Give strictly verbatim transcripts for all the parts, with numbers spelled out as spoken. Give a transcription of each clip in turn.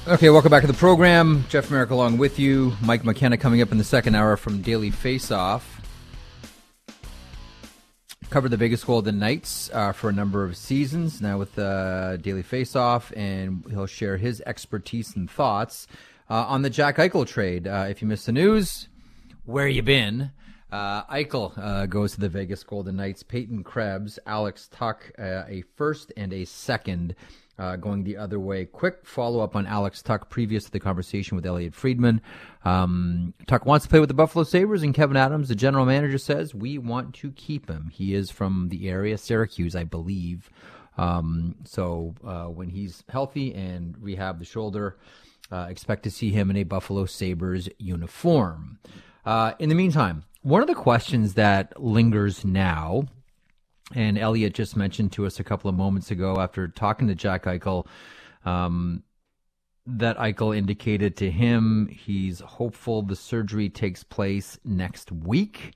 Okay, welcome back to the program. Jeff Merrick along with you. Mike McKenna coming up in the second hour from Daily Face-Off. Covered the Vegas Golden Knights uh, for a number of seasons, now with uh, Daily Face-Off, and he'll share his expertise and thoughts uh, on the Jack Eichel trade. Uh, if you missed the news, where you been? Uh, Eichel uh, goes to the Vegas Golden Knights. Peyton Krebs, Alex Tuch, uh, a first and a second uh, going the other way. Quick follow-up on Alex Tuch previous to the conversation with Elliot Friedman. Um, Tuch wants to play with the Buffalo Sabres, and Kevin Adams, the general manager, says, we want to keep him. He is from the area, Syracuse, I believe. Um, so uh, when he's healthy and rehab the shoulder, uh, expect to see him in a Buffalo Sabres uniform. Uh, in the meantime, one of the questions that lingers now, and Elliot just mentioned to us a couple of moments ago after talking to Jack Eichel, um, that Eichel indicated to him he's hopeful the surgery takes place next week.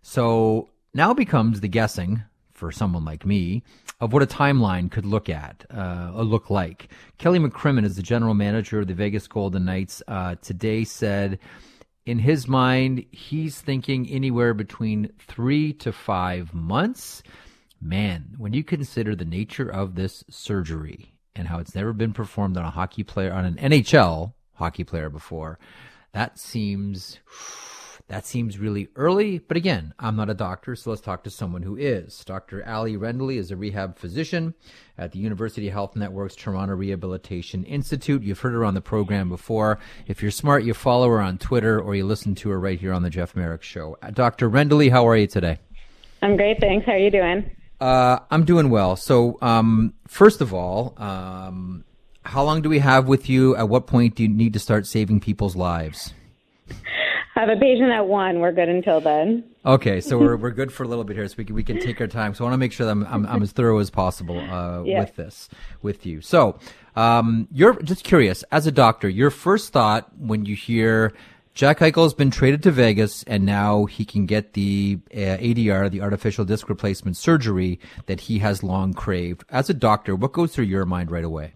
So now becomes the guessing, for someone like me, of what a timeline could look at, uh, or look like. Kelly McCrimmon is the general manager of the Vegas Golden Knights. Uh, today said, in his mind, he's thinking anywhere between three to five months. Man, when you consider the nature of this surgery and how it's never been performed on a hockey player, on an N H L hockey player before, that seems that seems really early. But again, I'm not a doctor, so let's talk to someone who is. Doctor Ali Rendley is a rehab physician at the University Health Network's Toronto Rehabilitation Institute. You've heard her on the program before. If you're smart, you follow her on Twitter or you listen to her right here on the Jeff Merrick Show. Doctor Rendley, how are you today? I'm great, thanks. How are you doing? Uh, I'm doing well. So, um, first of all, um, how long do we have with you? At what point do you need to start saving people's lives? I have a patient at one. We're good until then. Okay, so we're we're good for a little bit here, so we can we can take our time. So I want to make sure that I'm I'm, I'm as thorough as possible uh, yeah. with this with you. So, um, you're just curious as a doctor. Your first thought when you hear Jack Eichel has been traded to Vegas, and now he can get the uh, A D R, the artificial disc replacement surgery that he has long craved. As a doctor, what goes through your mind right away?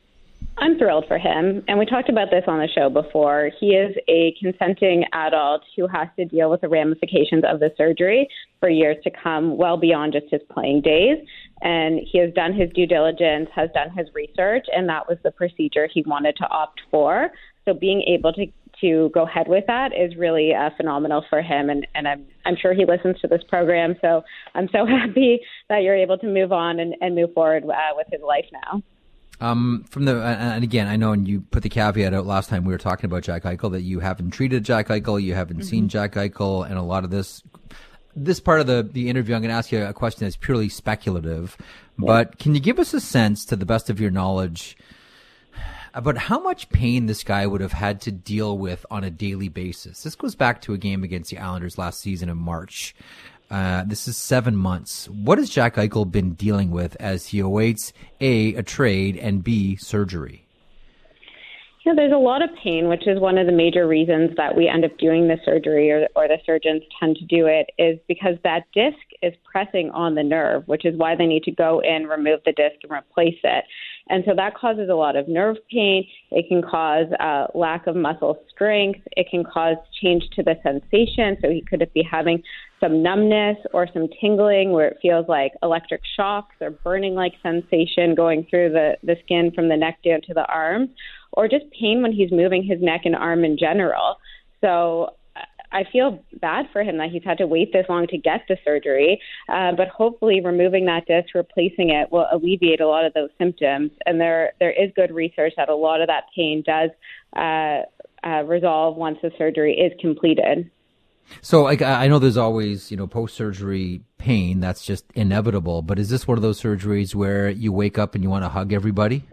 I'm thrilled for him, and we talked about this on the show before. He is a consenting adult who has to deal with the ramifications of the surgery for years to come, well beyond just his playing days. And he has done his due diligence, has done his research, and that was the procedure he wanted to opt for. So being able to to go ahead with that is really uh, phenomenal for him, and, and I'm I'm sure he listens to this program. So I'm so happy that you're able to move on and, and move forward uh, with his life now. Um, from the, and again, I know, and you put the caveat out last time we were talking about Jack Eichel that you haven't treated Jack Eichel, you haven't mm-hmm. seen Jack Eichel, and a lot of this, this part of the, the interview, I'm going to ask you a question that's purely speculative, yeah. but can you give us a sense, to the best of your knowledge, about how much pain this guy would have had to deal with on a daily basis? This goes back to a game against the Islanders last season in March. Uh, this is seven months. What has Jack Eichel been dealing with as he awaits A, a trade, and B, surgery? Yeah, there's a lot of pain, which is one of the major reasons that we end up doing the surgery, or, or the surgeons tend to do it, is because that disc is pressing on the nerve, which is why they need to go in, remove the disc, and replace it. And so that causes a lot of nerve pain. It can cause uh, lack of muscle strength. It can cause change to the sensation. So he could be having some numbness or some tingling where it feels like electric shocks or burning-like sensation going through the, the skin from the neck down to the arms, or just pain when he's moving his neck and arm in general. So I feel bad for him that he's had to wait this long to get the surgery, uh, but hopefully removing that disc, replacing it, will alleviate a lot of those symptoms. And there there is good research that a lot of that pain does uh, uh, resolve once the surgery is completed. So like, I know there's always, you know, post-surgery pain. That's just inevitable. But is this one of those surgeries where you wake up and you want to hug everybody?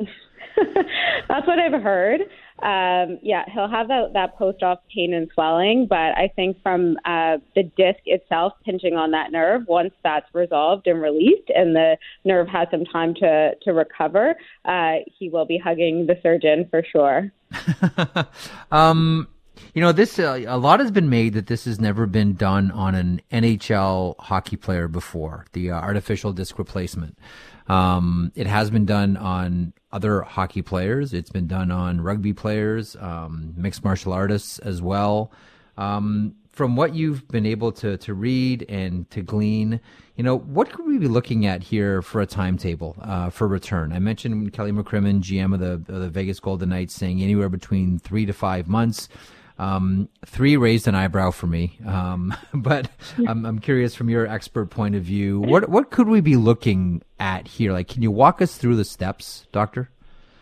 That's what I've heard. Um, yeah, he'll have that, that post-op pain and swelling, but I think from uh, the disc itself pinching on that nerve, once that's resolved and released and the nerve has some time to, to recover, uh, he will be hugging the surgeon for sure. um, You know, this uh, a lot has been made that this has never been done on an N H L hockey player before, the uh, artificial disc replacement. Um, it has been done on other hockey players. It's been done on rugby players, um, mixed martial artists as well. Um, from what you've been able to, to read and to glean, you know, what could we be looking at here for a timetable uh, for return? I mentioned Kelly McCrimmon, G M of the, of the Vegas Golden Knights, saying anywhere between three to five months. Um, three raised an eyebrow for me, um, but I'm, I'm curious from your expert point of view, what what could we be looking at here? Like, can you walk us through the steps, Doctor?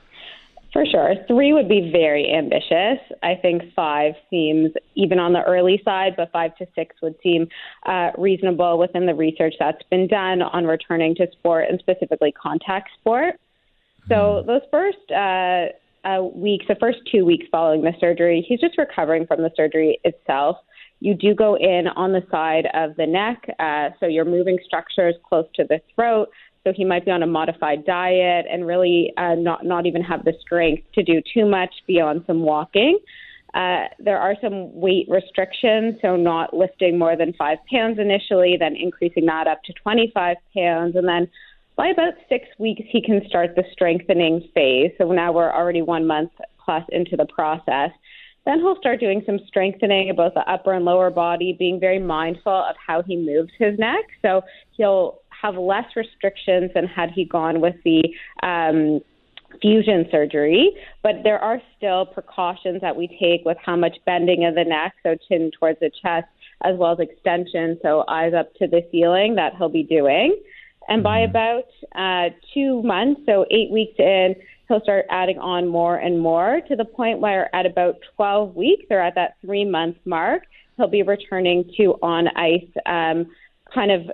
For sure. Three would be very ambitious. I think five seems even on the early side, but five to six would seem uh, reasonable within the research that's been done on returning to sport and specifically contact sport. So mm. those first uh, uh, weeks, the first two weeks following the surgery, he's just recovering from the surgery itself. You do go in on the side of the neck, uh, so you're moving structures close to the throat. So he might be on a modified diet and really uh, not not even have the strength to do too much beyond some walking. Uh, there are some weight restrictions, so not lifting more than five pounds initially, then increasing that up to twenty-five pounds. And then by about six weeks, he can start the strengthening phase. So now we're already one month plus into the process. Then he'll start doing some strengthening of both the upper and lower body, being very mindful of how he moves his neck. So he'll have less restrictions than had he gone with the um, fusion surgery, but there are still precautions that we take with how much bending of the neck, so chin towards the chest, as well as extension, so eyes up to the ceiling, that he'll be doing. And by about uh, two months, so eight weeks in, he'll start adding on more and more to the point where at about twelve weeks or at that three-month mark, he'll be returning to on-ice um, kind of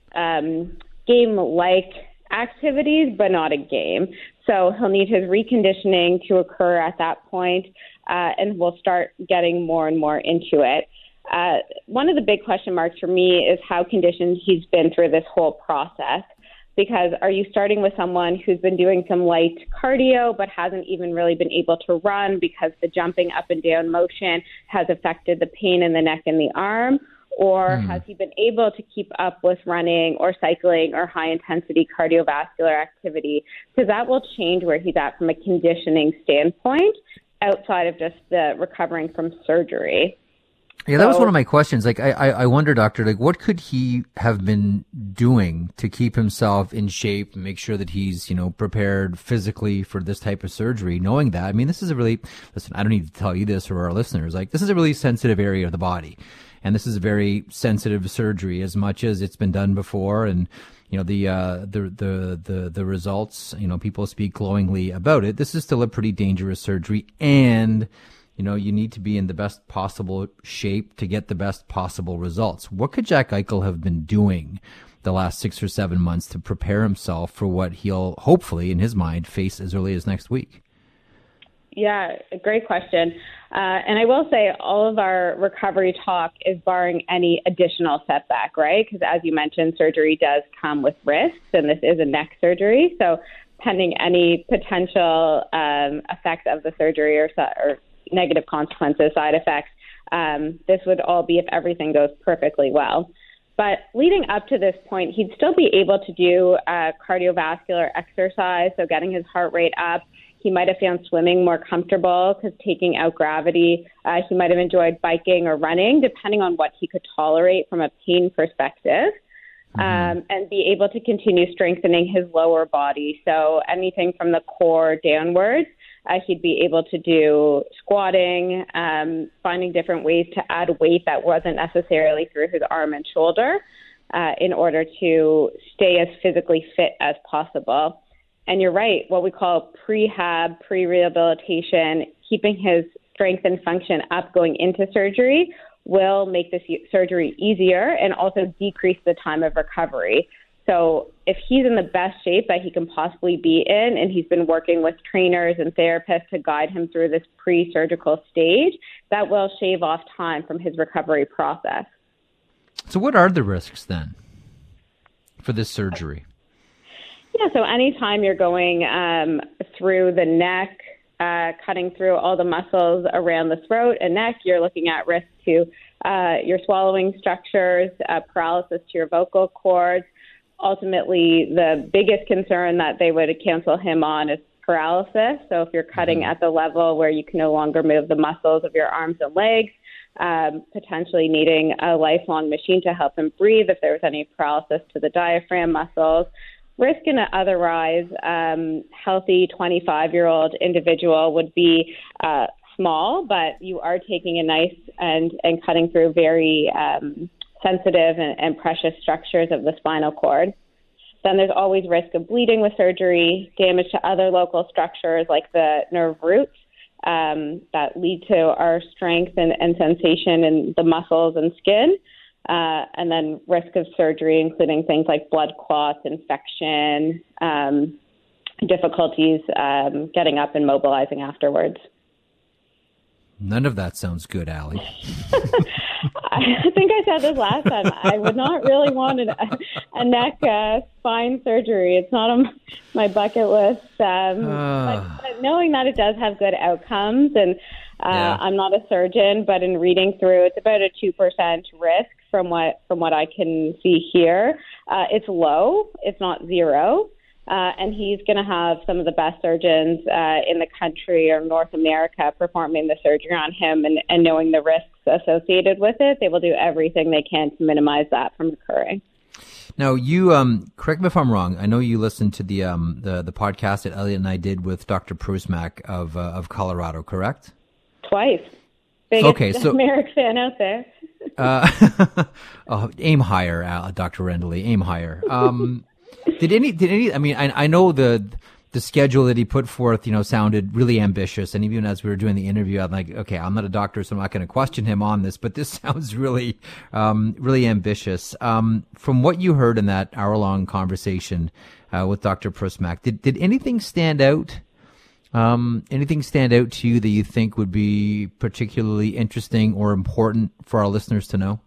um, game-like activities, but not a game. So he'll need his reconditioning to occur at that point, uh, and we'll start getting more and more into it. Uh, one of the big question marks for me is how conditioned he's been through this whole process. Because are you starting with someone who's been doing some light cardio but hasn't even really been able to run because the jumping up and down motion has affected the pain in the neck and the arm? Or hmm. has he been able to keep up with running or cycling or high-intensity cardiovascular activity? Because that will change where he's at from a conditioning standpoint outside of just the recovering from surgery. Yeah, that was one of my questions. Like, I, I wonder, Doctor, like, what could he have been doing to keep himself in shape and make sure that he's, you know, prepared physically for this type of surgery, knowing that? I mean, this is a really, listen, I don't need to tell you this or our listeners, like, this is a really sensitive area of the body. And this is a very sensitive surgery as much as it's been done before. And, you know, the, uh, the, the, the, the results, you know, people speak glowingly about it. This is still a pretty dangerous surgery. And, you know, you need to be in the best possible shape to get the best possible results. What could Jack Eichel have been doing the last six or seven months to prepare himself for what he'll hopefully, in his mind, face as early as next week? Yeah, great question. Uh, and I will say all of our recovery talk is barring any additional setback, right? Because as you mentioned, surgery does come with risks, and this is a neck surgery. So pending any potential um, effects of the surgery or, or negative consequences, side effects, um, this would all be if everything goes perfectly well. But leading up to this point, he'd still be able to do uh, cardiovascular exercise, so getting his heart rate up. He might have found swimming more comfortable because taking out gravity. Uh, he might have enjoyed biking or running, depending on what he could tolerate from a pain perspective, mm-hmm. um, and be able to continue strengthening his lower body. So anything from the core downwards, uh, he'd be able to do squatting, um, finding different ways to add weight that wasn't necessarily through his arm and shoulder uh, in order to stay as physically fit as possible. And you're right, what we call prehab, pre-rehabilitation, keeping his strength and function up going into surgery will make this surgery easier and also decrease the time of recovery. So if he's in the best shape that he can possibly be in, and he's been working with trainers and therapists to guide him through this pre-surgical stage, that will shave off time from his recovery process. So what are the risks then for this surgery? Yeah, so anytime you're going um, through the neck, uh, cutting through all the muscles around the throat and neck. You're looking at risk to uh, your swallowing structures, uh, paralysis to your vocal cords. Ultimately, the biggest concern that they would cancel him on is paralysis. So if you're cutting at the level where you can no longer move the muscles of your arms and legs, um, potentially needing a lifelong machine to help him breathe if there was any paralysis to the diaphragm muscles. Risk in an otherwise um, healthy twenty-five-year-old individual would be uh, small, but you are taking a knife and, and cutting through very um, sensitive and, and precious structures of the spinal cord. Then there's always risk of bleeding with surgery, damage to other local structures like the nerve roots um, that lead to our strength and, and sensation in the muscles and skin. Uh, and then risk of surgery, including things like blood clots, infection, um, difficulties um, getting up and mobilizing afterwards. None of that sounds good, Allie. I think I said this last time. I would not really want a, a neck uh, spine surgery. It's not on my bucket list. Um, uh. but, but knowing that it does have good outcomes, and uh, yeah. I'm not a surgeon, but in reading through, it's about a two percent risk from what from what I can see here. Uh, it's low. It's not zero. Uh, and he's going to have some of the best surgeons uh, in the country or North America performing the surgery on him, and, and knowing the risks associated with it. They will do everything they can to minimize that from occurring. Now, you um, correct me if I'm wrong. I know you listened to the um, the, the podcast that Elliot and I did with Doctor Prusmack of uh, of Colorado, correct? Twice. Biggest okay, so Merrick fan out there. uh, oh, aim higher, uh, Doctor Rendley. Aim higher. Um, Did any, did any, I mean, I, I know the, the schedule that he put forth, you know, sounded really ambitious. And even as we were doing the interview, I'm like, okay, I'm not a doctor, so I'm not going to question him on this, but this sounds really, um, really ambitious. Um, from what you heard in that hour long conversation, uh, with Doctor Prusmack, did, did anything stand out? Um, anything stand out to you that you think would be particularly interesting or important for our listeners to know?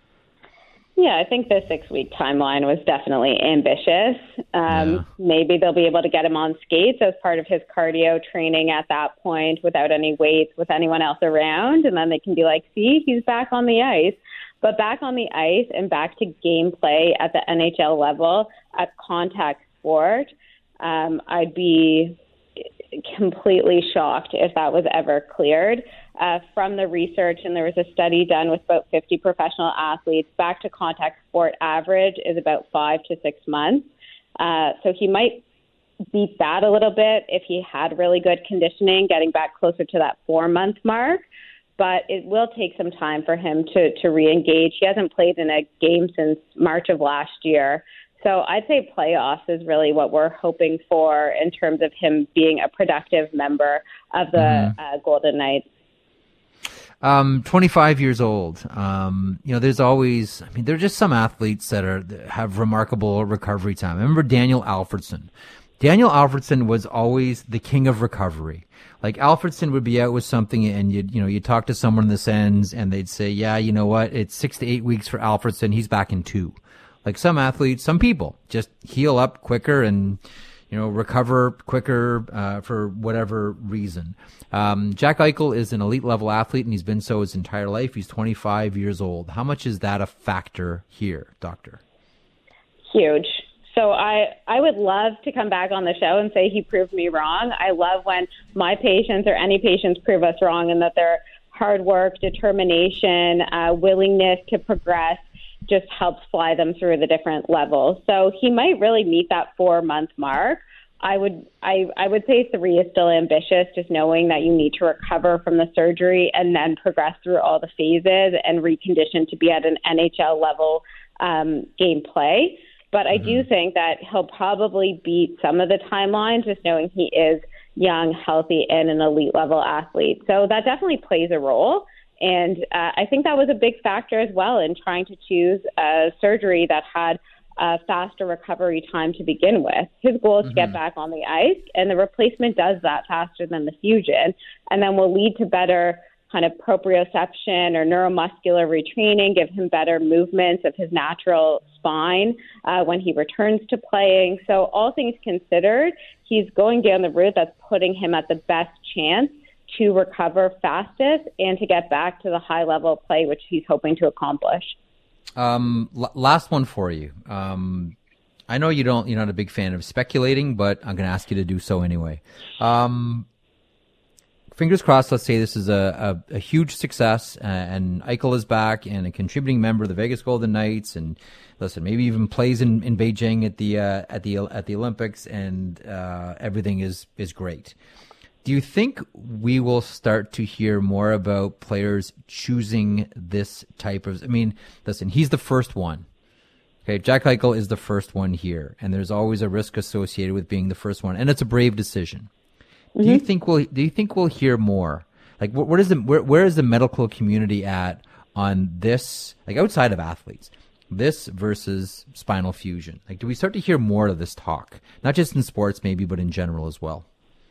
Yeah, I think the six-week timeline was definitely ambitious. Um, yeah. Maybe they'll be able to get him on skates as part of his cardio training at that point without any weights, with anyone else around, and then they can be like, see, he's back on the ice. But back on the ice and back to gameplay at the N H L level, at contact sport, um, I'd be completely shocked if that was ever cleared. Uh, from the research, and there was a study done with about fifty professional athletes, back to contact sport average is about five to six months. Uh, so he might beat that a little bit if he had really good conditioning, getting back closer to that four-month mark. But it will take some time for him to, to re-engage. He hasn't played in a game since March of last year. So I'd say playoffs is really what we're hoping for in terms of him being a productive member of the mm-hmm. uh, Golden Knights. Um, twenty-five years old. Um, you know, there's always, I mean, there are just some athletes that are, that have remarkable recovery time. I remember Daniel Alfredsson. Daniel Alfredsson was always the king of recovery. Like, Alfredsson would be out with something and you'd, you know, you talk to someone in the Sens and they'd say, yeah, you know what? It's six to eight weeks for Alfredsson. He's back in two. Like, some athletes, some people just heal up quicker and, you know, recover quicker uh, for whatever reason. Um, Jack Eichel is an elite level athlete, and he's been so his entire life. He's twenty-five years old. How much is that a factor here, Doctor? Huge. So I, I would love to come back on the show and say he proved me wrong. I love when my patients or any patients prove us wrong, and that their hard work, determination, uh, willingness to progress just helps fly them through the different levels. So he might really meet that four-month mark. I would I, I would say three is still ambitious, just knowing that you need to recover from the surgery and then progress through all the phases and recondition to be at an N H L level um, gameplay. But I mm-hmm. do think that he'll probably beat some of the timelines, just knowing he is young, healthy, and an elite level athlete. So that definitely plays a role. And uh, I think that was a big factor as well in trying to choose a surgery that had a faster recovery time to begin with. His goal is mm-hmm. to get back on the ice, and the replacement does that faster than the fusion, and then will lead to better kind of proprioception or neuromuscular retraining, give him better movements of his natural spine uh, when he returns to playing. So all things considered, he's going down the route that's putting him at the best chance to recover fastest and to get back to the high level of play, which he's hoping to accomplish. Um, l- last one for you. Um, I know you don't, you're not a big fan of speculating, but I'm going to ask you to do so anyway. Um, fingers crossed, let's say this is a, a, a huge success uh, and Eichel is back and a contributing member of the Vegas Golden Knights, and listen, maybe even plays in, in Beijing at the, uh, at the, at the Olympics, and, uh, everything is, is great. Do you think we will start to hear more about players choosing this type of, I mean, listen, he's the first one. Okay, Jack Eichel is the first one here, and there's always a risk associated with being the first one, and it's a brave decision. Mm-hmm. Do you think we'll do you think we'll hear more? Like, what, what is the where, where is the medical community at on this, like outside of athletes, this versus spinal fusion? Like, do we start to hear more of this talk, not just in sports maybe, but in general as well?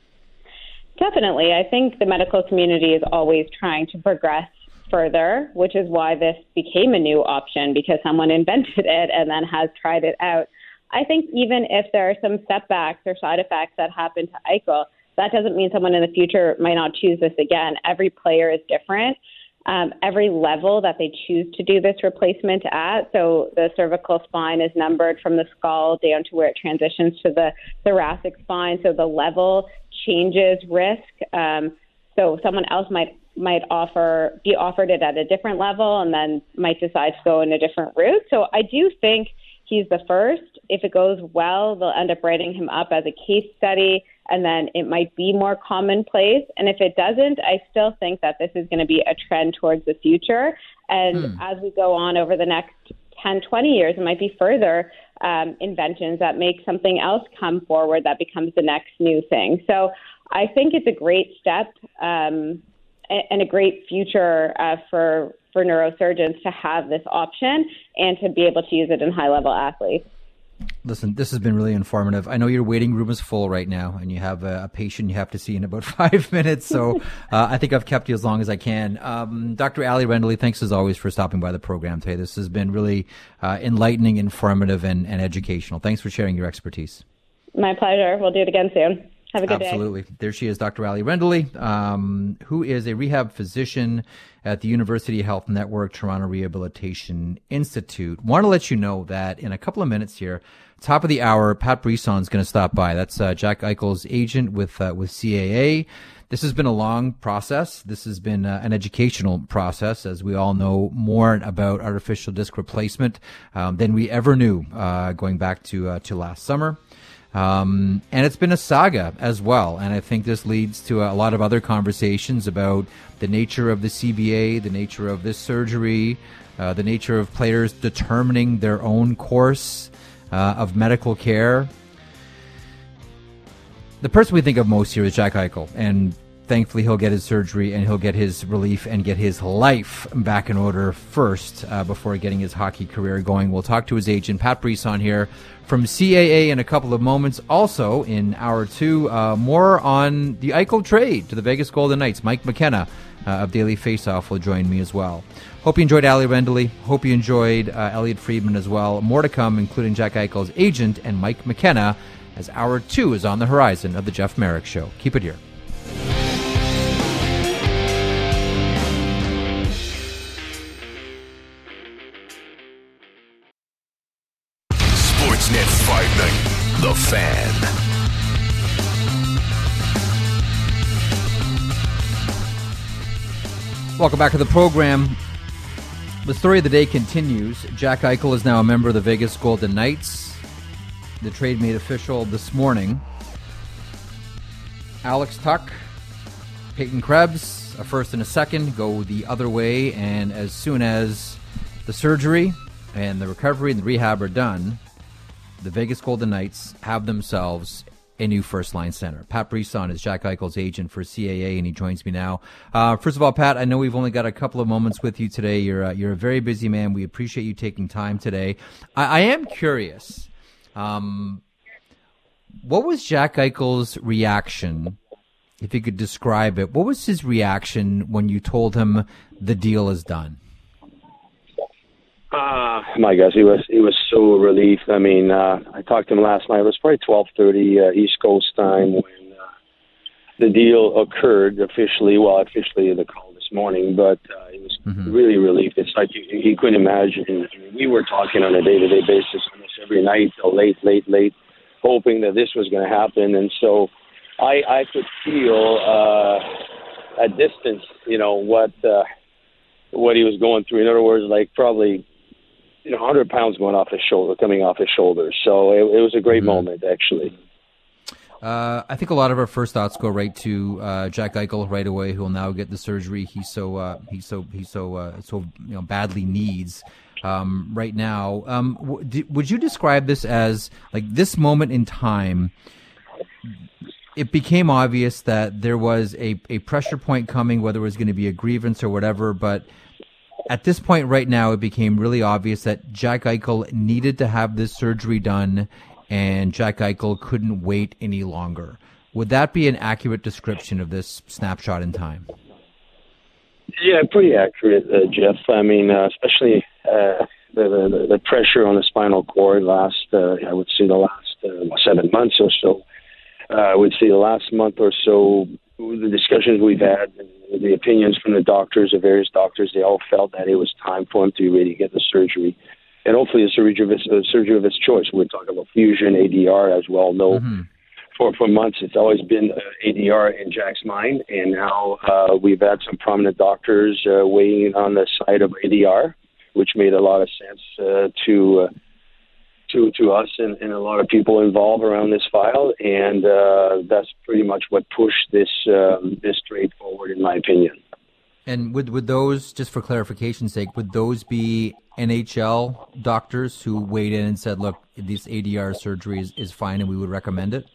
Definitely. I think the medical community is always trying to progress further, which is why this became a new option, because someone invented it and then has tried it out. I think even if there are some setbacks or side effects that happen to Eichel, that doesn't mean someone in the future might not choose this again. Every player is different. Um, every level that they choose to do this replacement at, so the cervical spine is numbered from the skull down to where it transitions to the thoracic spine, so the level changes risk. Um, so someone else might might offer be offered it at a different level and then might decide to go in a different route. So I do think he's the first. If it goes well, they'll end up writing him up as a case study, and then it might be more commonplace. And if it doesn't, I still think that this is going to be a trend towards the future. And mm. as we go on over the next ten, twenty years, it might be further um, inventions that make something else come forward that becomes the next new thing. So I think it's a great step um, and a great future uh, for for neurosurgeons to have this option and to be able to use it in high-level athletes. Listen, this has been really informative. I know your waiting room is full right now, and you have a, a patient you have to see in about five minutes, so uh, I think I've kept you as long as I can. Um, Doctor Ali Rendley, thanks as always for stopping by the program today. This has been really uh, enlightening, informative, and, and educational. Thanks for sharing your expertise. My pleasure. We'll do it again soon. Have a good Absolutely. day. Absolutely. There she is, Doctor Ali Rendley, um, who is a rehab physician at the University Health Network Toronto Rehabilitation Institute. Want to let you know that in a couple of minutes here, top of the hour, Pat Brisson is going to stop by. That's uh, Jack Eichel's agent with uh, with C A A. This has been a long process. This has been uh, an educational process, as we all know more about artificial disc replacement um, than we ever knew uh, going back to uh, to last summer. Um, and it's been a saga as well. And I think this leads to a lot of other conversations about the nature of the C B A, the nature of this surgery, uh, the nature of players determining their own course uh, of medical care. The person we think of most here is Jack Eichel, and thankfully he'll get his surgery and he'll get his relief and get his life back in order first uh, before getting his hockey career going. We'll talk to his agent, Pat Brisson, here from C A A in a couple of moments. Also in hour two, uh, more on the Eichel trade to the Vegas Golden Knights. Mike McKenna uh, of Daily Faceoff will join me as well. Hope you enjoyed Ali Rendley. Hope you enjoyed uh, Elliot Friedman as well. More to come, including Jack Eichel's agent and Mike McKenna, as hour two is on the horizon of the Jeff Marek Show. Keep it here. Sportsnet five ninety, The Fan. Welcome back to the program. The story of the day continues. Jack Eichel is now a member of the Vegas Golden Knights. The trade made official this morning. Alex Tuch, Peyton Krebs, a first and a second, go the other way. And as soon as the surgery and the recovery and the rehab are done, the Vegas Golden Knights have themselves a new first-line center. Pat Brisson is Jack Eichel's agent for C A A, and he joins me now. Uh, first of all, Pat, I know we've only got a couple of moments with you today. You're uh, you're a very busy man. We appreciate you taking time today. I, I am curious. Um, what was Jack Eichel's reaction if you could describe it, what was his reaction when you told him the deal is done? Uh, my gosh, he was he was so relieved. I mean, uh, I talked to him last night. It was probably twelve thirty uh, East Coast time when uh, the deal occurred officially. Well, officially the call this morning, but uh, he was mm-hmm. really relieved. It's like he, he couldn't imagine. I mean, we were talking on a day-to-day basis almost every night till late, late, late, hoping that this was going to happen. And so I, I could feel uh, at distance, you know, what uh, what he was going through. In other words, like probably, you know, one hundred pounds going off his shoulder, coming off his shoulders. So it, it was a great mm-hmm. moment, actually. Uh, I think a lot of our first thoughts go right to uh, Jack Eichel right away, who will now get the surgery he so uh, he so he so uh, so you know badly needs um, right now. Um, w- d- would you describe this as like this moment in time? It became obvious that there was a, a pressure point coming, whether it was going to be a grievance or whatever, but at this point right now, it became really obvious that Jack Eichel needed to have this surgery done, and Jack Eichel couldn't wait any longer. Would that be an accurate description of this snapshot in time? Yeah, pretty accurate, uh, Jeff. I mean, uh, especially uh, the, the the pressure on the spinal cord last, uh, I would say the last uh, seven months or so. Uh, I would say the last month or so, the discussions we've had, the opinions from the doctors, the various doctors, they all felt that it was time for him to really get the surgery. And hopefully a surgery of his, a surgery of his choice. We're talking about fusion, A D R, as well know. Mm-hmm. For, for months, it's always been uh, A D R in Jack's mind. And now uh, we've had some prominent doctors uh, weighing on the side of A D R, which made a lot of sense uh, to uh, to to us and, and a lot of people involved around this file, and uh, that's pretty much what pushed this um, this trade forward, in my opinion. And would would those, just for clarification's sake, would those be N H L doctors who weighed in and said, "Look, this A D R surgery is, is fine, and we would recommend it"?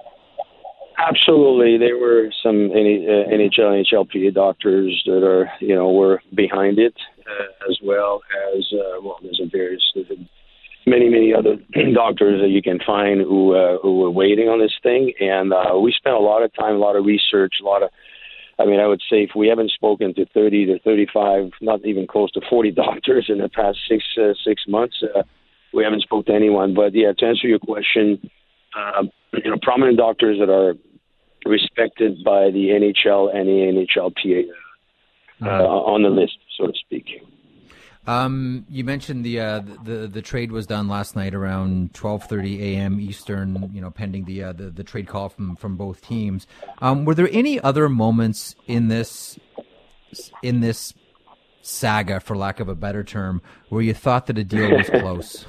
Absolutely, there were some N H L, N H L P A doctors that are, you know, were behind it, uh, as well as uh, well, there's a various. There's a, many, many other doctors that you can find who uh, who were waiting on this thing. And uh, we spent a lot of time, a lot of research, a lot of, I mean, I would say if we haven't spoken to thirty to thirty-five, not even close to forty doctors in the past six uh, six months, uh, we haven't spoke to anyone. But, yeah, to answer your question, uh, you know, prominent doctors that are respected by the N H L and the N H L P A uh, uh, on the list, so to speak. Um, you mentioned the, uh, the the trade was done last night around twelve thirty a.m. Eastern. You know, pending the uh, the, the trade call from, from both teams. Um, were there any other moments in this in this saga, for lack of a better term, where you thought that a deal was close?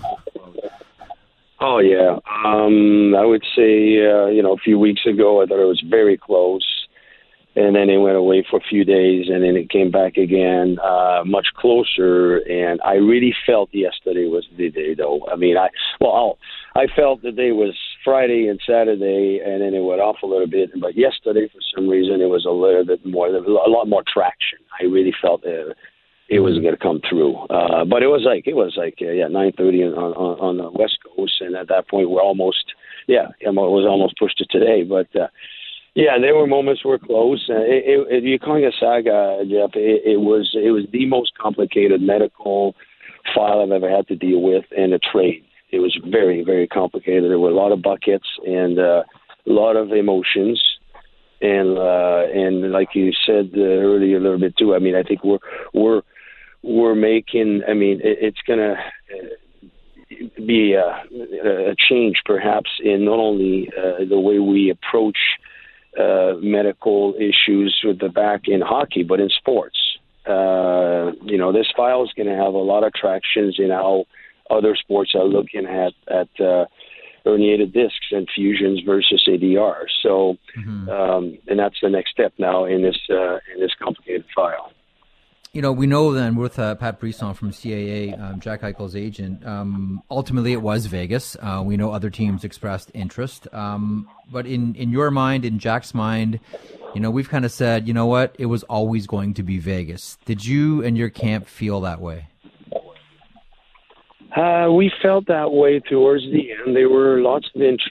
Oh yeah, um, I would say uh, you know a few weeks ago I thought it was very close. And then it went away for a few days, and then it came back again, uh, much closer. And I really felt yesterday was the day, though. I mean, I well, I felt the day was Friday and Saturday, and then it went off a little bit. But yesterday, for some reason, it was a little bit more, a lot more traction. I really felt uh, it was going to come through. Uh, but it was like it was like uh, yeah, nine thirty on, on on the West Coast, and at that point, we're almost yeah, it was almost pushed to today, but. Uh, Yeah, there were moments where close. Uh, it, it, you're calling a saga, Jeff. It, it was it was the most complicated medical file I've ever had to deal with, and a trade. It was very, very complicated. There were a lot of buckets and uh, a lot of emotions, and uh, and like you said uh, earlier a little bit too. I mean, I think we're we're we're making. I mean, it, it's gonna. Uh, be a, a change, perhaps, in not only uh, the way we approach uh, medical issues with the back in hockey, but in sports. Uh, you know, this file is going to have a lot of tractions in how other sports are looking at at uh, herniated discs and fusions versus A D R. So, mm-hmm. um, and that's the next step now in this uh, in this complicated file. You know, we know then with uh, Pat Brisson from C A A, um, Jack Eichel's agent, um, ultimately it was Vegas. Uh, we know other teams expressed interest. Um, but in, in your mind, in Jack's mind, you know, we've kind of said, you know what, it was always going to be Vegas. Did you and your camp feel that way? Uh, we felt that way towards the end. There were lots of interest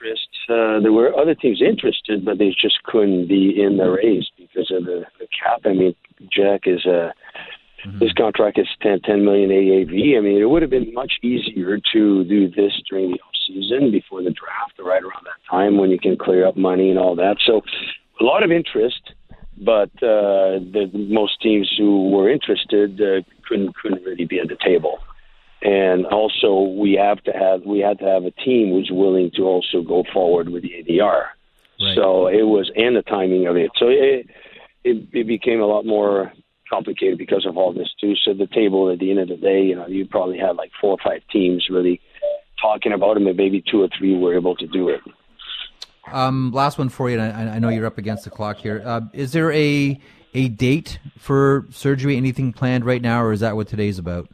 uh, there were other teams interested, but they just couldn't be in the race because of the, the cap. I mean, Jack is a mm-hmm. his contract is ten, ten million A A V. I mean, it would have been much easier to do this during the off season before the draft, or right around that time when you can clear up money and all that. So, a lot of interest, but uh, the most teams who were interested uh, couldn't couldn't really be at the table. And also, we have to have we had to have a team who's willing to also go forward with the A D R. Right. So it was, and the timing of it. So it, it it became a lot more complicated because of all this too. So the table at the end of the day, you know, you probably had like four or five teams really talking about it, and maybe two or three were able to do it. Um, last one for you, and I, I know you're up against the clock here. Uh, is there a a date for surgery? Anything planned right now, or is that what today's about?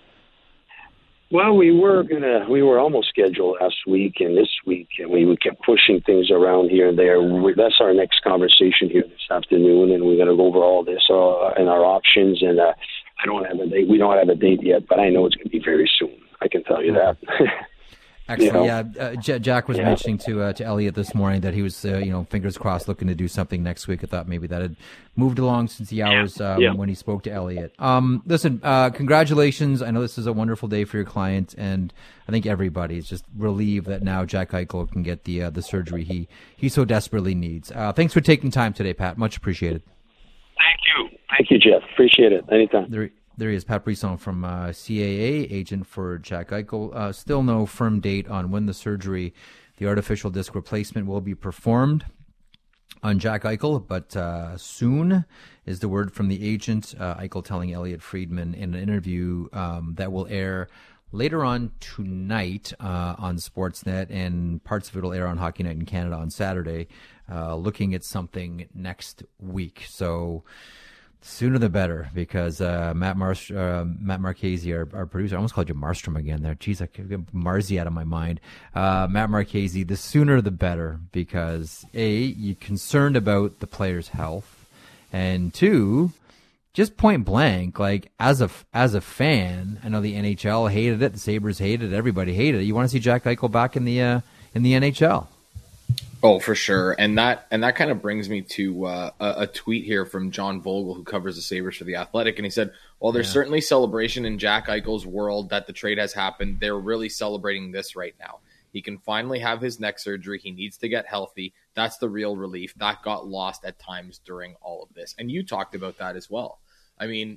Well, we were gonna, we were almost scheduled last week and this week, and we, we kept pushing things around here and there. We, that's our next conversation here this afternoon, and we're gonna go over all this uh, and our options. And uh, I don't have a date. We don't have a date yet, but I know it's gonna be very soon. I can tell you that. Excellent. You know? Yeah, uh, J- Jack was yeah. mentioning to uh, to Elliot this morning that he was, uh, you know, fingers crossed, looking to do something next week. I thought maybe that had moved along since the hours um, yeah. when he spoke to Elliot. Um, listen, uh, congratulations. I know this is a wonderful day for your client, and I think everybody is just relieved that now Jack Eichel can get the uh, the surgery he he so desperately needs. Uh, thanks for taking time today, Pat. Much appreciated. Thank you. Thank you, Jeff. Appreciate it. Anytime. There, There he is, Pat Brisson from uh, C A A, agent for Jack Eichel. Uh, still no firm date on when the surgery, the artificial disc replacement, will be performed on Jack Eichel, but uh, soon is the word from the agent. Uh, Eichel telling Elliot Friedman in an interview um, that will air later on tonight uh, on Sportsnet, and parts of it will air on Hockey Night in Canada on Saturday, uh, looking at something next week. So sooner the better, because uh, Matt Marst- uh, Matt Marchese, our, our producer, I almost called you Marstrom again there. Jeez, I could get Marzi out of my mind. Uh, Matt Marchese, the sooner the better, because A, you're concerned about the player's health, and two, just point blank, like as a as a fan, I know the N H L hated it, the Sabres hated it, everybody hated it. You want to see Jack Eichel back in the uh, in the N H L. Oh, for sure. And that and that kind of brings me to uh, a, a tweet here from John Vogel, who covers the Sabres for The Athletic. And he said, well, there's yeah. certainly celebration in Jack Eichel's world that the trade has happened. They're really celebrating this right now. He can finally have his neck surgery. He needs to get healthy. That's the real relief. That got lost at times during all of this. And you talked about that as well. I mean,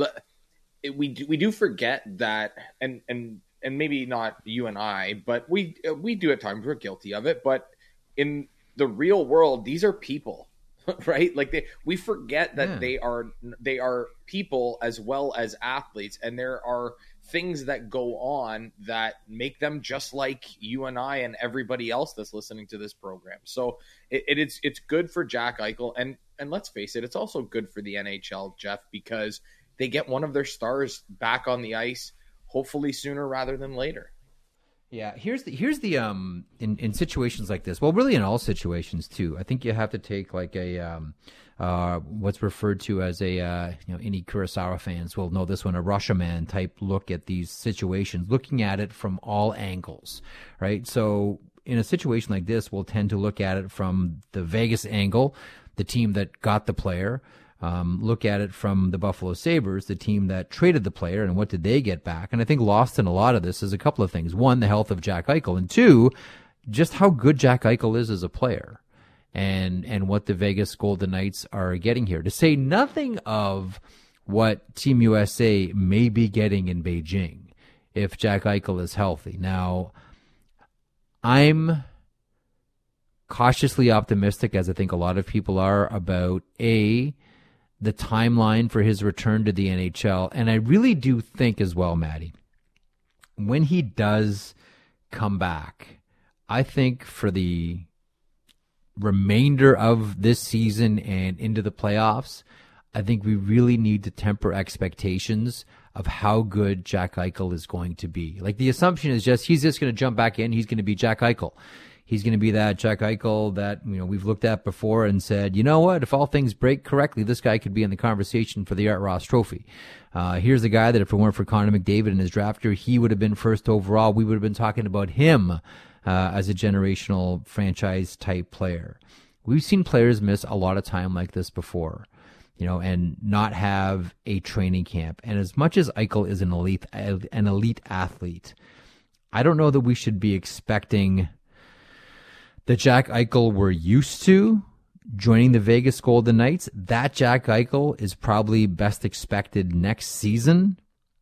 it, we, do, we do forget that, and, and, and maybe not you and I, but we we do at times. We're guilty of it, but in the real world, these are people, right? Like they, we forget that yeah. they are they are people as well as athletes, and there are things that go on that make them just like you and I and everybody else that's listening to this program. So it, it, it's it's good for Jack Eichel, and and let's face it, it's also good for the N H L, Jeff, because they get one of their stars back on the ice, hopefully sooner rather than later. Yeah, here's the here's the um in, in situations like this. Well, really in all situations too. I think you have to take like a um uh what's referred to as a uh you know any Kurosawa fans will know this one, a Rashomon type look at these situations, looking at it from all angles, right? So in a situation like this, we'll tend to look at it from the Vegas angle, the team that got the player. Um, look at it from the Buffalo Sabres, the team that traded the player, and what did they get back? And I think lost in a lot of this is a couple of things. One, the health of Jack Eichel, and two, just how good Jack Eichel is as a player, and and what the Vegas Golden Knights are getting here. To say nothing of what Team U S A may be getting in Beijing if Jack Eichel is healthy. Now, I'm cautiously optimistic, as I think a lot of people are, about A, the timeline for his return to the N H L. And I really do think as well, Maddie, when he does come back, I think for the remainder of this season and into the playoffs, I think we really need to temper expectations of how good Jack Eichel is going to be. Like the assumption is just he's just going to jump back in. He's going to be Jack Eichel. He's going to be that Jack Eichel that, you know, we've looked at before and said, you know what, if all things break correctly, this guy could be in the conversation for the Art Ross Trophy. Uh, here's a guy that if it weren't for Connor McDavid in his draft year, he would have been first overall. We would have been talking about him uh, as a generational franchise type player. We've seen players miss a lot of time like this before, you know, and not have a training camp. And as much as Eichel is an elite, an elite athlete, I don't know that we should be expecting the Jack Eichel we're used to joining the Vegas Golden Knights. That Jack Eichel is probably best expected next season.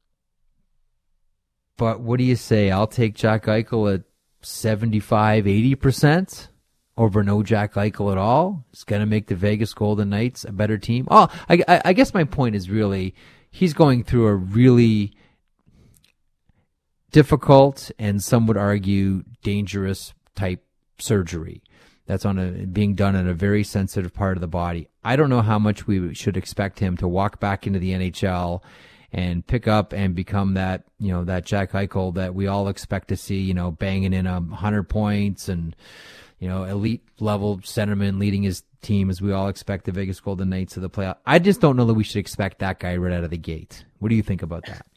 But what do you say? I'll take Jack Eichel at seventy-five, eighty percent over no Jack Eichel at all. It's going to make the Vegas Golden Knights a better team. Oh, I, I, I guess my point is really he's going through a really difficult and some would argue dangerous type surgery that's on a being done in a very sensitive part of the body. I don't know how much we should expect him to walk back into the N H L and pick up and become that, you know, that Jack Eichel that we all expect to see, you know, banging in a um, hundred points and, you know, elite level centerman leading his team as we all expect the Vegas Golden Knights to the playoff. I just don't know that we should expect that guy right out of the gate. What do you think about that?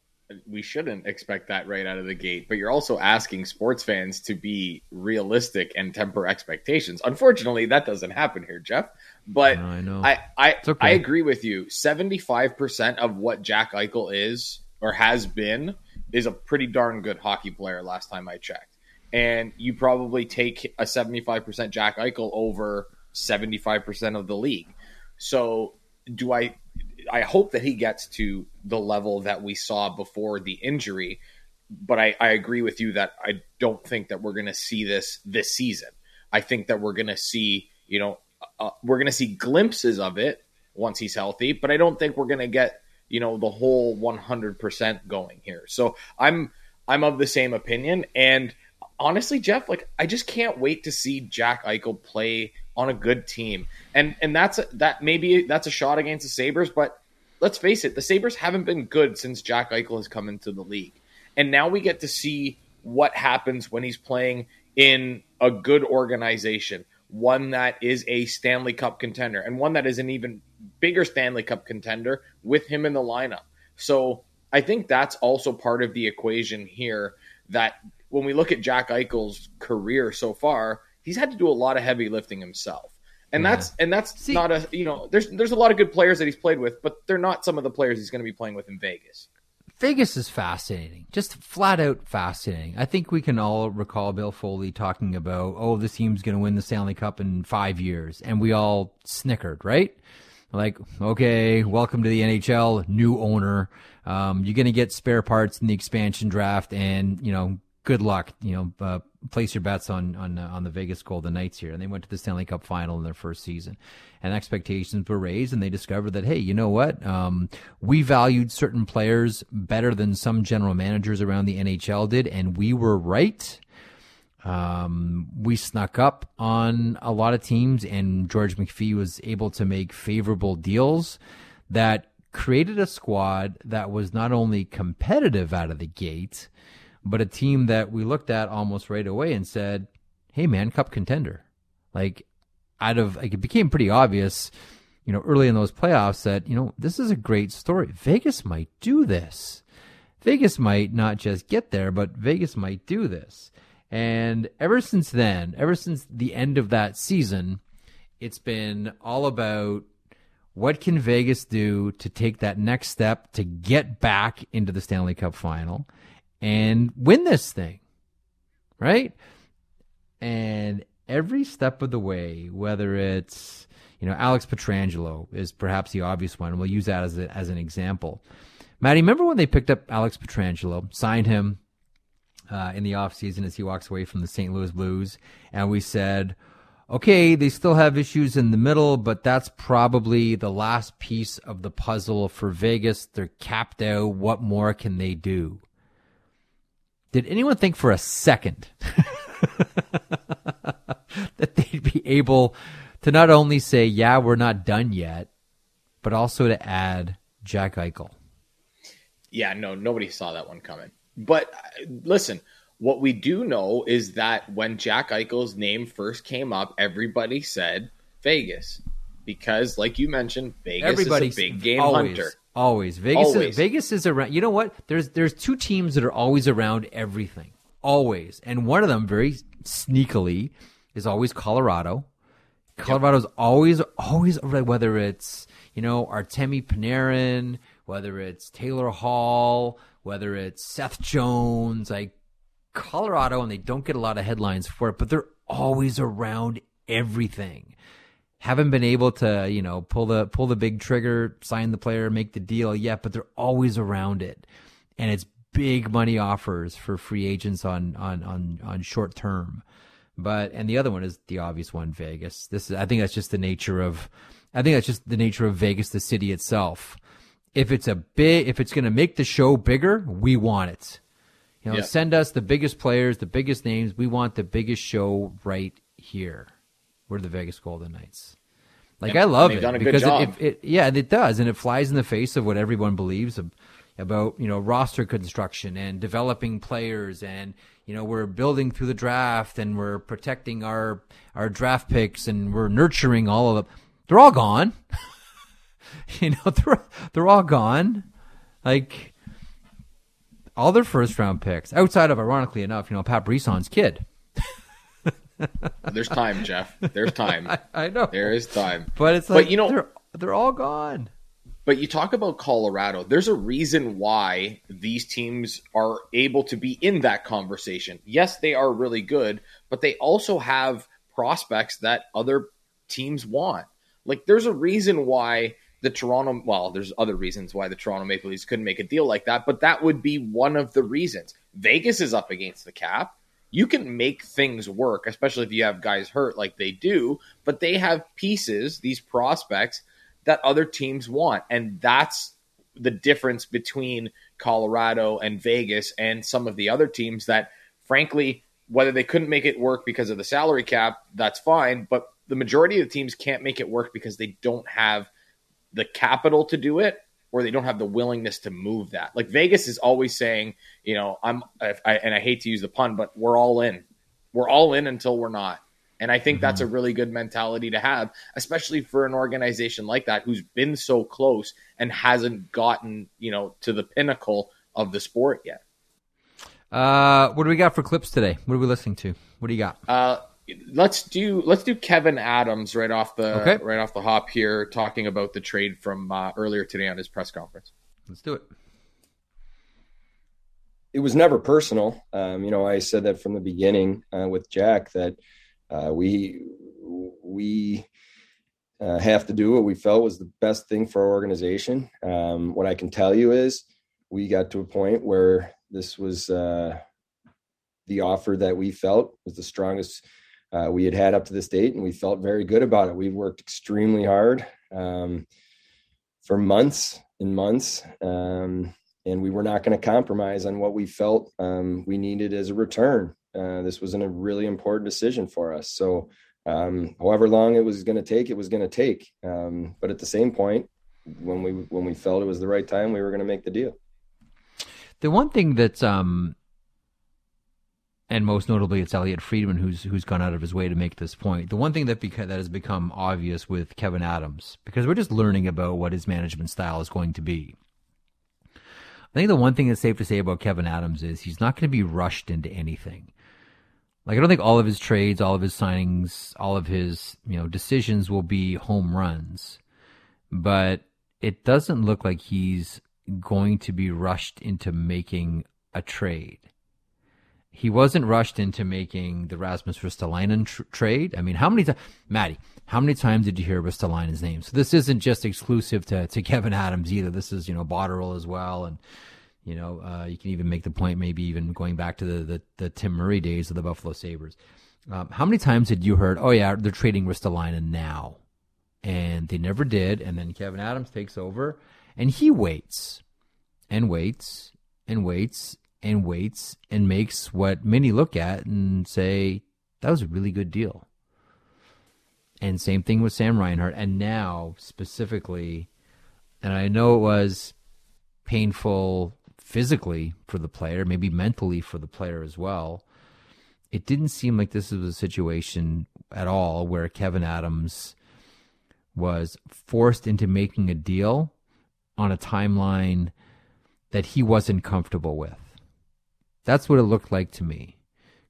We shouldn't expect that right out of the gate, but you're also asking sports fans to be realistic and temper expectations. Unfortunately, that doesn't happen here, Jeff. But I know. I I, okay. I agree with you. seventy-five percent of what Jack Eichel is or has been is a pretty darn good hockey player last time I checked. And you probably take a seventy-five percent Jack Eichel over seventy-five percent of the league. So do I I hope that he gets to the level that we saw before the injury, but I, I agree with you that I don't think that we're going to see this this season. I think that we're going to see, you know, uh, we're going to see glimpses of it once he's healthy, but I don't think we're going to get, you know, the whole one hundred percent going here. So I'm I'm of the same opinion. And honestly, Jeff, like I just can't wait to see Jack Eichel play on a good team. And and that's a, that maybe that's a shot against the Sabres, but let's face it, the Sabres haven't been good since Jack Eichel has come into the league. And now we get to see what happens when he's playing in a good organization, one that is a Stanley Cup contender and one that is an even bigger Stanley Cup contender with him in the lineup. So I think that's also part of the equation here, that when we look at Jack Eichel's career so far, he's had to do a lot of heavy lifting himself. And yeah. that's and that's See, not a, you know, there's there's a lot of good players that he's played with, but they're not some of the players he's going to be playing with in Vegas. Vegas is fascinating, just flat out fascinating. I think we can all recall Bill Foley talking about, oh, this team's going to win the Stanley Cup in five years. And we all snickered, right? Like, okay, welcome to the N H L, new owner. Um, you're going to get spare parts in the expansion draft and, you know, good luck, you know, uh, place your bets on on uh, on the Vegas Golden Knights here. And they went to the Stanley Cup final in their first season, and expectations were raised, and they discovered that, hey, you know what? Um, we valued certain players better than some general managers around the N H L did, and we were right. Um, we snuck up on a lot of teams, and George McPhee was able to make favorable deals that created a squad that was not only competitive out of the gate, but a team that we looked at almost right away and said, hey, man, Cup contender. Like, out of, like, it became pretty obvious, you know, early in those playoffs that, you know, this is a great story. Vegas might do this. Vegas might not just get there, but Vegas might do this. And ever since then, ever since the end of that season, it's been all about what can Vegas do to take that next step to get back into the Stanley Cup final and win this thing, right? And every step of the way, whether it's, you know, Alex Pietrangelo is perhaps the obvious one. We'll use that as a, as an example. Maddie, remember when they picked up Alex Pietrangelo, signed him uh, in the offseason as he walks away from the Saint Louis Blues, and we said, okay, they still have issues in the middle, but that's probably the last piece of the puzzle for Vegas. They're capped out. What more can they do? Did anyone think for a second that they'd be able to not only say, yeah, we're not done yet, but also to add Jack Eichel? Yeah, no, nobody saw that one coming. But uh, listen, what we do know is that when Jack Eichel's name first came up, everybody said Vegas. Because, like you mentioned, Vegas Everybody's, is a big game always, hunter. Always. Vegas, always. Is, Vegas is around. You know what? There's there's two teams that are always around everything. always, and one of them very sneakily is always Colorado. Colorado's always, always, whether it's, you know, Artemi Panarin, whether it's Taylor Hall, whether it's Seth Jones, like Colorado, and they don't get a lot of headlines for it, but they're always around everything. Haven't been able to, you know, pull the pull the big trigger, sign the player, make the deal yet, but they're always around it. And it's big money offers for free agents on on on, on short term. But and the other one is the obvious one, Vegas. This is I think that's just the nature of I think that's just the nature of Vegas, the city itself. If it's a big if it's gonna make the show bigger, we want it. You know, yeah. Send us the biggest players, the biggest names. We want the biggest show right here. We're the Vegas Golden Knights. Like, I love it because it, it, it, yeah, it does, and it flies in the face of what everyone believes about, you know, roster construction and developing players, and you know, we're building through the draft and we're protecting our our draft picks and we're nurturing all of them. They're all gone. you know, they're they're all gone. Like all their first round picks, outside of, ironically enough, you know, Pat Brisson's kid. There's time, Jeff. There's time. I, I know. There is time. But it's like, but, you know, they're, they're all gone. But you talk about Colorado. There's a reason why these teams are able to be in that conversation. Yes, they are really good, but they also have prospects that other teams want. Like, there's a reason why the Toronto, well, there's other reasons why the Toronto Maple Leafs couldn't make a deal like that, but that would be one of the reasons. Vegas is up against the cap. You can make things work, especially if you have guys hurt like they do, but they have pieces, these prospects, that other teams want. And that's the difference between Colorado and Vegas and some of the other teams that, frankly, whether they couldn't make it work because of the salary cap, that's fine. But the majority of the teams can't make it work because they don't have the capital to do it, or they don't have the willingness to move that. Like, Vegas is always saying, you know, I'm, I, and I hate to use the pun, but we're all in. We're all in until we're not. And I think mm-hmm. that's a really good mentality to have, especially for an organization like that who's been so close and hasn't gotten, you know, to the pinnacle of the sport yet. Uh, what do we got for clips today? What are we listening to? What do you got? Uh, let's do let's do Kevin Adams right off the okay. right off the hop here, talking about the trade from uh, earlier today on his press conference. Let's do it. It was never personal. Um, you know, I said that from the beginning uh, with Jack that uh, we we uh, have to do what we felt was the best thing for our organization. Um, what I can tell you is we got to a point where this was uh, the offer that we felt was the strongest uh, we had had up to this date, and we felt very good about it. We've worked extremely hard um, for months and months. Um, And we were not going to compromise on what we felt um, we needed as a return. Uh, this was a really important decision for us. So um, however long it was going to take, it was going to take. Um, but at the same point, when we when we felt it was the right time, we were going to make the deal. The one thing that's, um, and most notably, it's Elliot Friedman who's who's gone out of his way to make this point. The one thing that beca- that has become obvious with Kevin Adams, because we're just learning about what his management style is going to be. I think the one thing that's safe to say about Kevin Adams is he's not going to be rushed into anything. Like, I don't think all of his trades, all of his signings, all of his, you know, decisions will be home runs. But it doesn't look like he's going to be rushed into making a trade. He wasn't rushed into making the Rasmus Ristolainen tr- trade. I mean, how many times, Maddie, how many times did you hear Ristolainen's name? So this isn't just exclusive to, to Kevin Adams either. This is, you know, Botterill as well. And, you know, uh, you can even make the point, maybe even going back to the, the, the Tim Murray days of the Buffalo Sabres. Um, how many times had you heard, oh yeah, they're trading Ristolainen now? And they never did. And then Kevin Adams takes over and he waits and waits and waits and waits and makes what many look at and say, that was a really good deal. And same thing with Sam Reinhart. And now, specifically, and I know it was painful physically for the player, maybe mentally for the player as well, it didn't seem like this was a situation at all where Kevin Adams was forced into making a deal on a timeline that he wasn't comfortable with. That's what it looked like to me.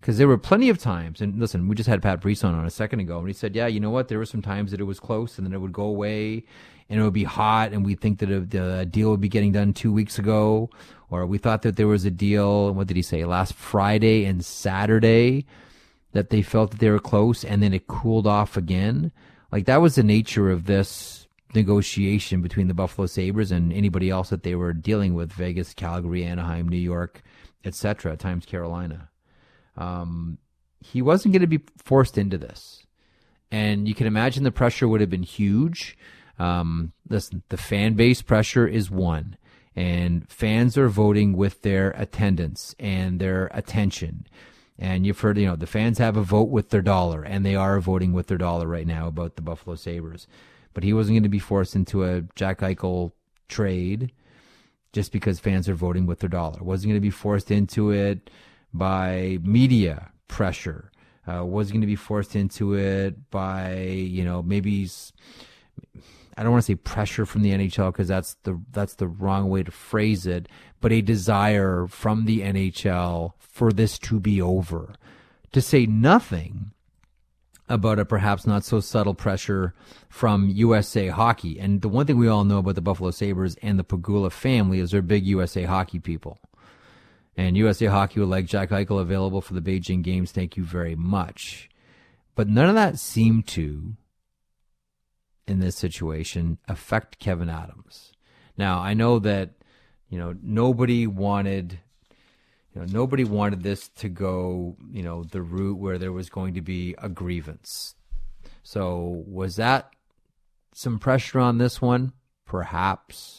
Because there were plenty of times, and listen, we just had Pat Brisson on a second ago, and he said, yeah, you know what, there were some times that it was close, and then it would go away, and it would be hot, and we think that a, the deal would be getting done two weeks ago, or we thought that there was a deal, what did he say, last Friday and Saturday, that they felt that they were close, and then it cooled off again. Like, that was the nature of this negotiation between the Buffalo Sabres and anybody else that they were dealing with, Vegas, Calgary, Anaheim, New York, et cetera, at times Carolina. Um, he wasn't going to be forced into this. And you can imagine the pressure would have been huge. Um, listen, the fan base pressure is one. And fans are voting with their attendance and their attention. And you've heard, you know, the fans have a vote with their dollar, and they are voting with their dollar right now about the Buffalo Sabres. But he wasn't going to be forced into a Jack Eichel trade just because fans are voting with their dollar. Wasn't going to be forced into it by media pressure. Uh, wasn't going to be forced into it by, you know, maybe, I don't want to say pressure from the N H L, because that's the that's the wrong way to phrase it, but a desire from the N H L for this to be over. To say nothing about a perhaps not so subtle pressure from U S A Hockey. And the one thing we all know about the Buffalo Sabres and the Pegula family is they're big U S A Hockey people. And U S A Hockey would like Jack Eichel available for the Beijing games. Thank you very much. But none of that seemed to, in this situation, affect Kevyn Adams. Now, I know that, you know, nobody wanted, you know, nobody wanted this to go, you know, the route where there was going to be a grievance. So was that some pressure on this one? Perhaps.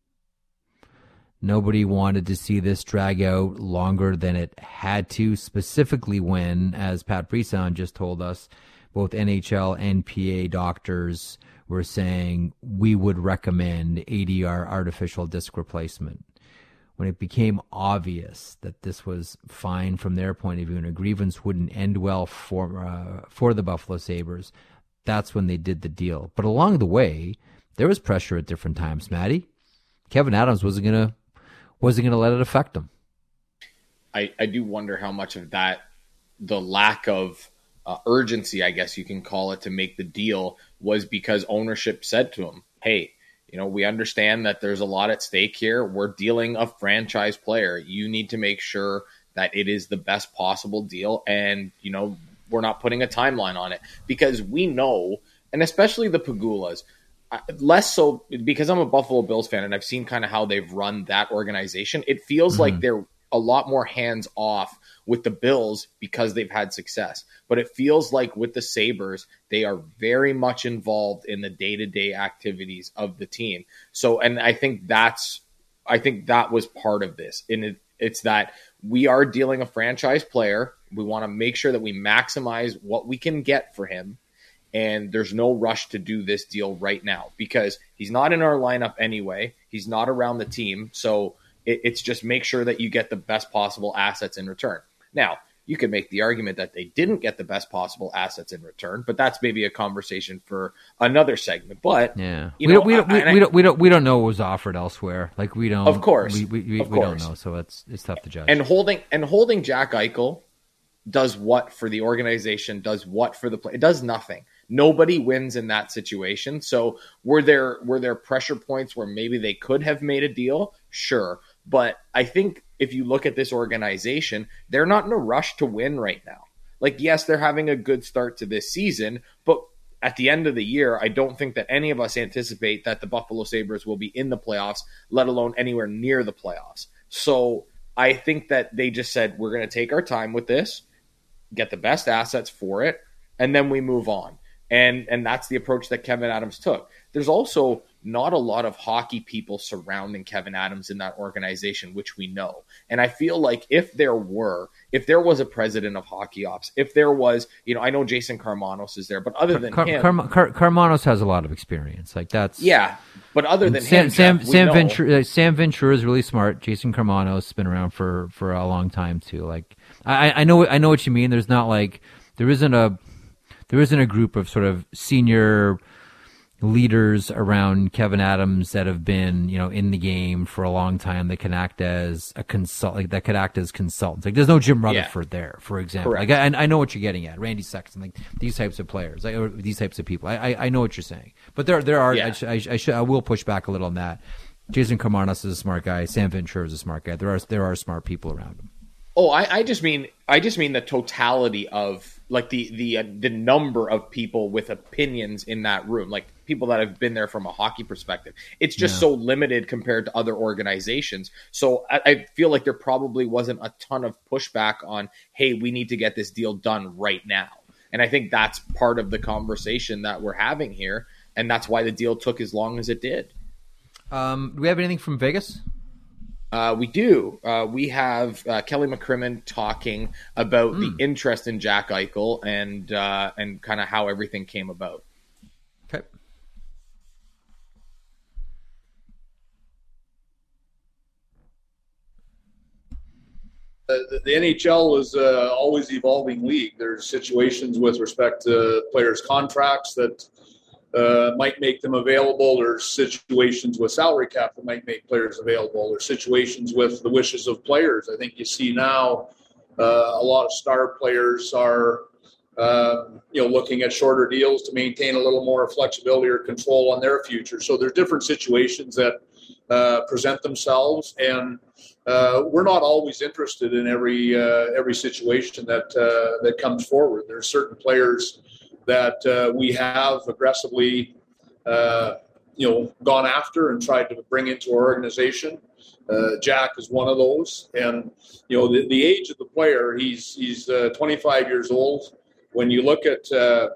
Nobody wanted to see this drag out longer than it had to, specifically when, as Pat Brisson just told us, both N H L and P A doctors were saying we would recommend A D R, artificial disc replacement. When it became obvious that this was fine from their point of view and a grievance wouldn't end well for uh, for the Buffalo Sabres, that's when they did the deal. But along the way, there was pressure at different times, Matty. Kevyn Adams wasn't going to wasn't going to let it affect him. I, I do wonder how much of that, the lack of uh, urgency, I guess you can call it, to make the deal was because ownership said to him, hey, you know, we understand that there's a lot at stake here. We're dealing a franchise player. You need to make sure that it is the best possible deal. And, you know, we're not putting a timeline on it because we know, and especially the Pegulas, less so because I'm a Buffalo Bills fan and I've seen kind of how they've run that organization. It feels mm-hmm. like they're a lot more hands off with the Bills because they've had success. But it feels like with the Sabres, they are very much involved in the day-to-day activities of the team. So, and I think that's, I think that was part of this. And it, it's that we are dealing a franchise player. We want to make sure that we maximize what we can get for him. And there's no rush to do this deal right now because he's not in our lineup anyway. He's not around the team. So it, it's just make sure that you get the best possible assets in return. Now, you could make the argument that they didn't get the best possible assets in return, but that's maybe a conversation for another segment. But yeah, you we, know, don't, we, don't, we, I, we don't we don't we don't know what was offered elsewhere. Like we don't, of course, we we, we, of we course. don't know. So it's it's tough to judge. And holding and holding Jack Eichel does what for the organization? Does what for the play? It does nothing. Nobody wins in that situation. So were there were there pressure points where maybe they could have made a deal? Sure. But I think if you look at this organization, they're not in a rush to win right now. Like, yes, they're having a good start to this season, but at the end of the year, I don't think that any of us anticipate that the Buffalo Sabres will be in the playoffs, let alone anywhere near the playoffs. So I think that they just said, we're going to take our time with this, get the best assets for it, and then we move on. And and that's the approach that Kevyn Adams took. There's also not a lot of hockey people surrounding Kevyn Adams in that organization, which we know. And I feel like if there were, if there was a president of hockey ops, if there was, you know, I know Jason Karmanos is there, but other than Car- him, Car- Car- Karmanos has a lot of experience. Like that's yeah. But other than Sam him, Sam Jeff, we Sam know, Ventura, uh, Sam Ventura is really smart. Jason Karmanos has been around for, for a long time too. Like I I know I know what you mean. There's not like there isn't a There isn't a group of sort of senior leaders around Kevin Adams that have been, you know, in the game for a long time that can act as a consult, like that could act as consultants. Like there's no Jim Rutherford yeah. there, for example. Correct. Like I, I know what you're getting at, Randy Sexton, like these types of players, like or these types of people. I, I, I know what you're saying, but there, there are. Yeah. I, sh- I, sh- I, sh- I will push back a little on that. Jason Karmanos is a smart guy. Sam Ventura is a smart guy. There are, there are smart people around him. Oh, I, I just mean, I just mean the totality of like the the uh, the number of people with opinions in that room, like people that have been there from a hockey perspective. It's just yeah. so limited compared to other organizations. So I, I feel like there probably wasn't a ton of pushback on, hey, we need to get this deal done right now. And I think that's part of the conversation that we're having here, and that's why the deal took as long as it did. Um, do we have anything from Vegas? Uh, we do. Uh, we have uh, Kelly McCrimmon talking about mm. the interest in Jack Eichel and uh, and kind of how everything came about. Okay. Uh, the, the N H L is uh, always evolving league. There's situations with respect to players' contracts that Uh, might make them available. There's situations with salary cap that might make players available. There's situations with the wishes of players. I think you see now uh, a lot of star players are, uh, you know, looking at shorter deals to maintain a little more flexibility or control on their future. So there's different situations that uh, present themselves, and uh, we're not always interested in every uh, every situation that uh, that comes forward. There's certain players that uh, we have aggressively, uh, you know, gone after and tried to bring into our organization. Uh, Jack is one of those, and you know, the, the age of the player, he's he's uh, twenty-five years old. When you look at, uh,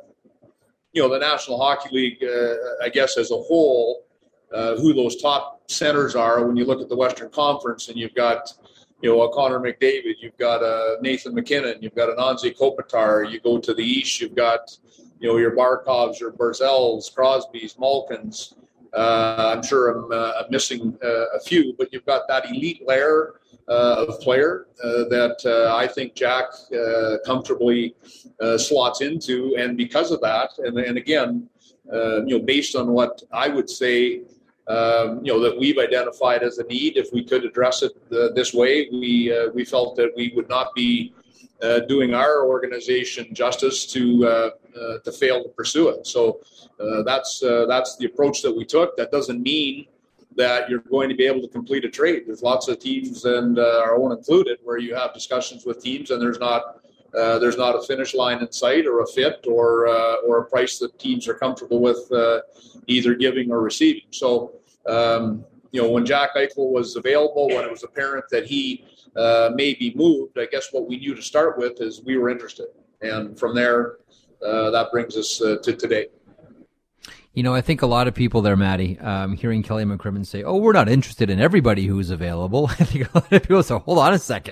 you know, the National Hockey League, uh, I guess as a whole, uh, who those top centers are. When you look at the Western Conference, and you've got, you know, a Connor McDavid, you've got a Nathan McKinnon, you've got an Anze Kopitar. You go to the East, you've got, you know, your Barkovs, your Barzels, Crosbys, Malkins. Uh, I'm sure I'm, uh, I'm missing uh, a few, but you've got that elite layer uh, of player uh, that uh, I think Jack uh, comfortably uh, slots into. And because of that, and, and again, uh, you know, based on what I would say, um, you know, that we've identified as a need, if we could address it uh, this way, we uh, we felt that we would not be Uh, doing our organization justice to uh, uh, to fail to pursue it. So uh, that's uh, that's the approach that we took. That doesn't mean that you're going to be able to complete a trade. There's lots of teams, and uh, our own included, where you have discussions with teams, and there's not uh, there's not a finish line in sight, or a fit, or uh, or a price that teams are comfortable with uh, either giving or receiving. So um, you know, when Jack Eichel was available, when it was apparent that he Uh, may be moved, I guess what we knew to start with is we were interested. And from there, uh, that brings us uh, to today. You know, I think a lot of people there, Matty, um, hearing Kelly McCrimmon say, oh, we're not interested in everybody who's available. I think a lot of people say, hold on a second.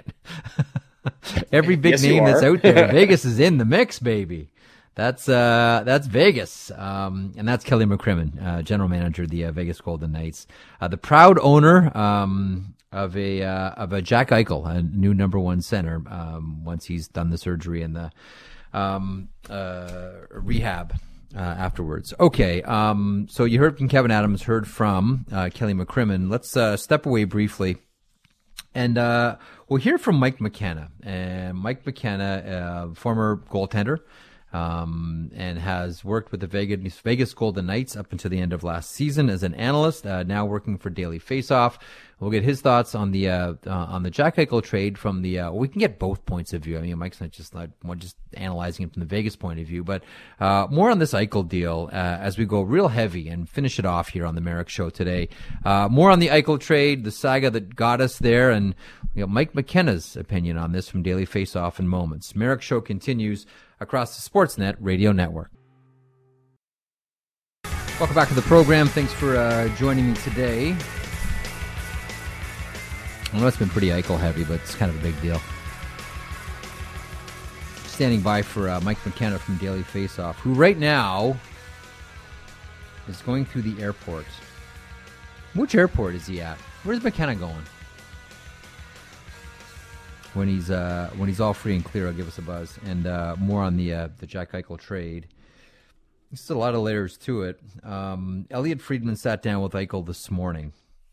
Every big yes, name that's out there, Vegas is in the mix, baby. That's uh, that's Vegas, um, and that's Kelly McCrimmon, uh, general manager of the uh, Vegas Golden Knights, uh, the proud owner um, of a uh, of a Jack Eichel, a new number one center. Um, once he's done the surgery and the um, uh, rehab uh, afterwards. Okay, um, so you heard from Kevin Adams, heard from uh, Kelly McCrimmon. Let's uh, step away briefly. And uh, we'll hear from Mike McKenna. And Mike McKenna, uh, former goaltender, um, and has worked with the Vegas, Vegas Golden Knights up until the end of last season as an analyst, uh, now working for Daily Faceoff. We'll get his thoughts on the uh, uh, on the Jack Eichel trade from the. Uh, we can get both points of view. I mean, Mike's not just not just analyzing it from the Vegas point of view, but uh, more on this Eichel deal uh, as we go real heavy and finish it off here on the Merrick Show today. Uh, more on the Eichel trade, the saga that got us there, and you know, Mike McKenna's opinion on this from Daily Faceoff in moments. Merrick Show continues across the Sportsnet Radio Network. Welcome back to the program. Thanks for uh, joining me today. I know it's been pretty Eichel heavy, but it's kind of a big deal. Standing by for uh, Mike McKenna from Daily Faceoff, who right now is going through the airport. Which airport is he at? Where's McKenna going? When he's uh, when he's all free and clear, I'll give us a buzz. And uh, more on the uh, the Jack Eichel trade There's a lot of layers to it. Um, Elliot Friedman sat down with Eichel this morning.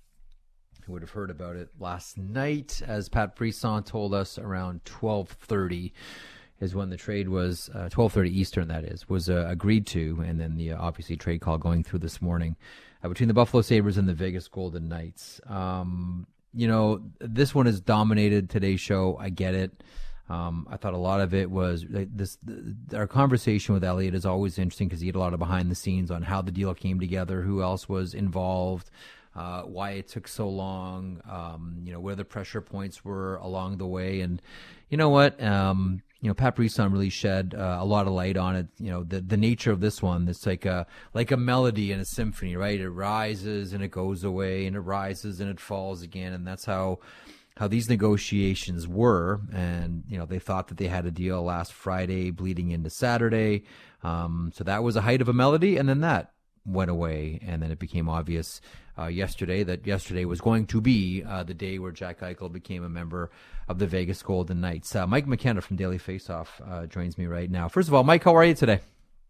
You would have heard about it last night, as Pat Brisson told us, around twelve thirty is when the trade was, uh, twelve thirty Eastern, that is, was uh, agreed to, and then the uh, obviously trade call going through this morning uh, between the Buffalo Sabres and the Vegas Golden Knights. Um, you know, this one has dominated today's show. I get it. Um, I thought a lot of it was this. Our conversation with Elliot is always interesting because he had a lot of behind the scenes on how the deal came together, who else was involved, uh, why it took so long, um, you know, where the pressure points were along the way. And you know what? Um, you know, Pat Brisson really shed uh, a lot of light on it. You know, the the nature of this one. It's like a like a melody in a symphony, right? It rises and it goes away, and it rises and it falls again, and that's how. how these negotiations were. And, you know, they thought that they had a deal last Friday bleeding into Saturday. Um, so that was a height of a melody, and then that went away. And then it became obvious uh, yesterday that yesterday was going to be uh, the day where Jack Eichel became a member of the Vegas Golden Knights. Uh, Mike McKenna from Daily Faceoff uh, joins me right now. First of all, Mike, how are you today?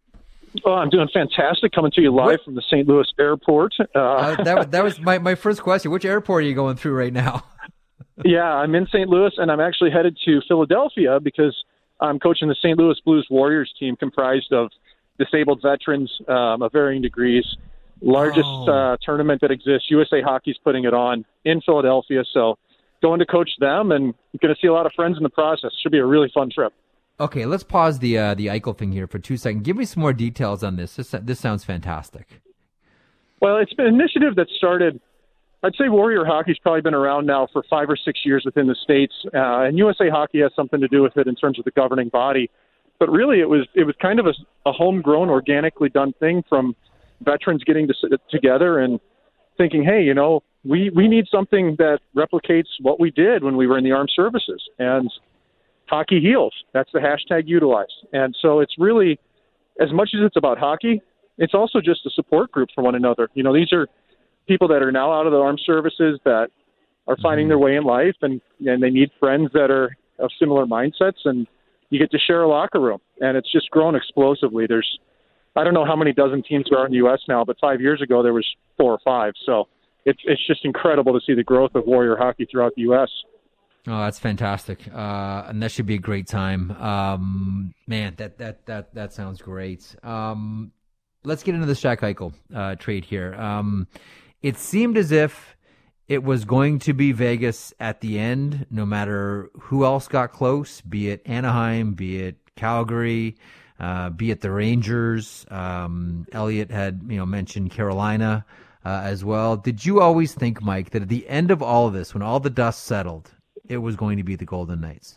Oh, I'm doing fantastic. Coming to you live what? from the Saint Louis airport. Uh, uh, that, that was my, my first question. Which airport are you going through right now? Yeah, I'm in Saint Louis, and I'm actually headed to Philadelphia because I'm coaching the Saint Louis Blues Warriors team comprised of disabled veterans um, of varying degrees. Largest oh. uh, tournament that exists. U S A Hockey's putting it on in Philadelphia, so going to coach them and going to see a lot of friends in the process. Should be a really fun trip. Okay, let's pause the uh, the Eichel thing here for two seconds. Give me some more details on this. This, this sounds fantastic. Well, it's been an initiative that started – I'd say Warrior Hockey's probably been around now for five or six years within the States, uh, and U S A Hockey has something to do with it in terms of the governing body. But really, it was it was kind of a, a homegrown, organically done thing from veterans getting to, together and thinking, hey, you know, we, we need something that replicates what we did when we were in the armed services. And hockey heals. That's the hashtag utilized. And so it's really, as much as it's about hockey, it's also just a support group for one another. You know, these are people that are now out of the armed services that are finding their way in life, and, and they need friends that are of similar mindsets, and you get to share a locker room. And it's just grown explosively. There's, I don't know how many dozen teams there are in the U S now, but five years ago there was four or five. So it's it's just incredible to see the growth of Warrior Hockey throughout the U S. Oh, that's fantastic. Uh, and that should be a great time. Um, man, that, that, that, that sounds great. Um, let's get into the Jack Eichel uh, trade here. Um, It seemed as if it was going to be Vegas at the end, no matter who else got close, be it Anaheim, be it Calgary, uh, be it the Rangers. Um, Elliot had, you know, mentioned Carolina uh, as well. Did you always think, Mike, that at the end of all of this, when all the dust settled, it was going to be the Golden Knights?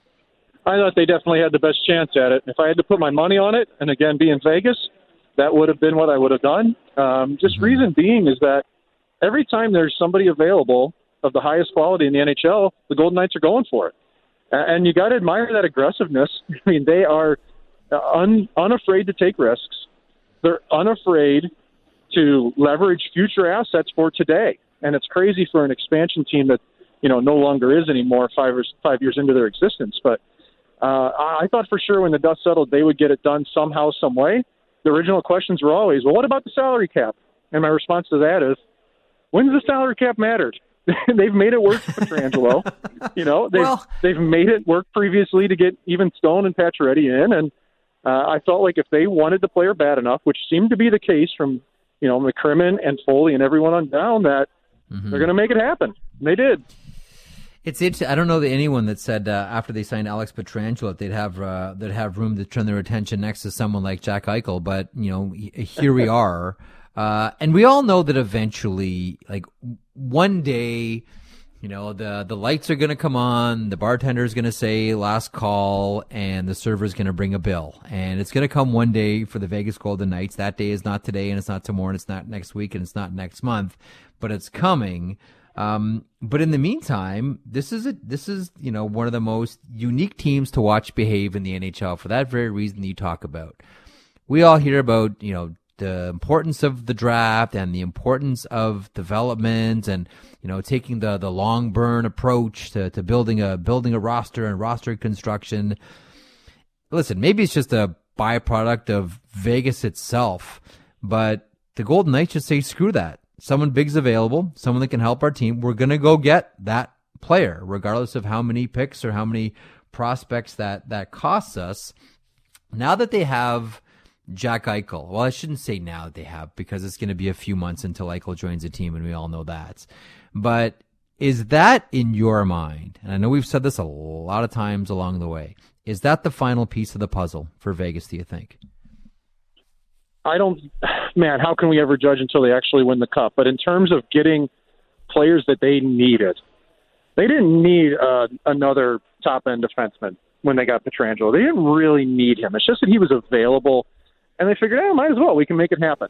I thought they definitely had the best chance at it. If I had to put my money on it, and again, being Vegas, that would have been what I would have done. Um, just mm-hmm. reason being is that every time there's somebody available of the highest quality in the N H L, the Golden Knights are going for it. And you got to admire that aggressiveness. I mean, they are un, unafraid to take risks. They're unafraid to leverage future assets for today. And it's crazy for an expansion team that, you know, no longer is anymore five, or, five years into their existence. But uh, I thought for sure when the dust settled, they would get it done somehow, some way. The original questions were always, well, what about the salary cap? And my response to that is, when's the salary cap mattered? They've made it work for Pietrangelo. you know, they've, well, they've made it work previously to get even Stone and Pacioretty in. And uh, I felt like if they wanted the player bad enough, which seemed to be the case from, you know, McCrimmon and Foley and everyone on down, that mm-hmm. they're going to make it happen. And they did. It's interesting. I don't know that anyone that said uh, after they signed Alex Pietrangelo that they'd have uh, they'd have room to turn their attention next to someone like Jack Eichel. But you know, here we are. Uh, and we all know that eventually, like one day, you know, the, the lights are going to come on, the bartender's going to say last call, and the server's going to bring a bill. And it's going to come one day for the Vegas Golden Knights. That day is not today, and it's not tomorrow, and it's not next week, and it's not next month, but it's coming. Um, but in the meantime, this is a, this is, you know, one of the most unique teams to watch behave in the N H L for that very reason that you talk about. We all hear about, you know, the importance of the draft and the importance of development and, you know, taking the, the long burn approach to, to building a, building a roster and roster construction. Listen, maybe it's just a byproduct of Vegas itself. But the Golden Knights just say, screw that. Someone big's available, someone that can help our team. We're going to go get that player, regardless of how many picks or how many prospects that, that costs us. Now that they have Jack Eichel, well, I shouldn't say now that they have, because it's going to be a few months until Eichel joins the team, and we all know that. But is that in your mind, and I know we've said this a lot of times along the way, is that the final piece of the puzzle for Vegas, do you think? I don't, man, how can we ever judge until they actually win the cup? But in terms of getting players that they needed, they didn't need uh, another top-end defenseman when they got Pietrangelo. They didn't really need him. It's just that he was available, and they figured, eh, might as well. We can make it happen.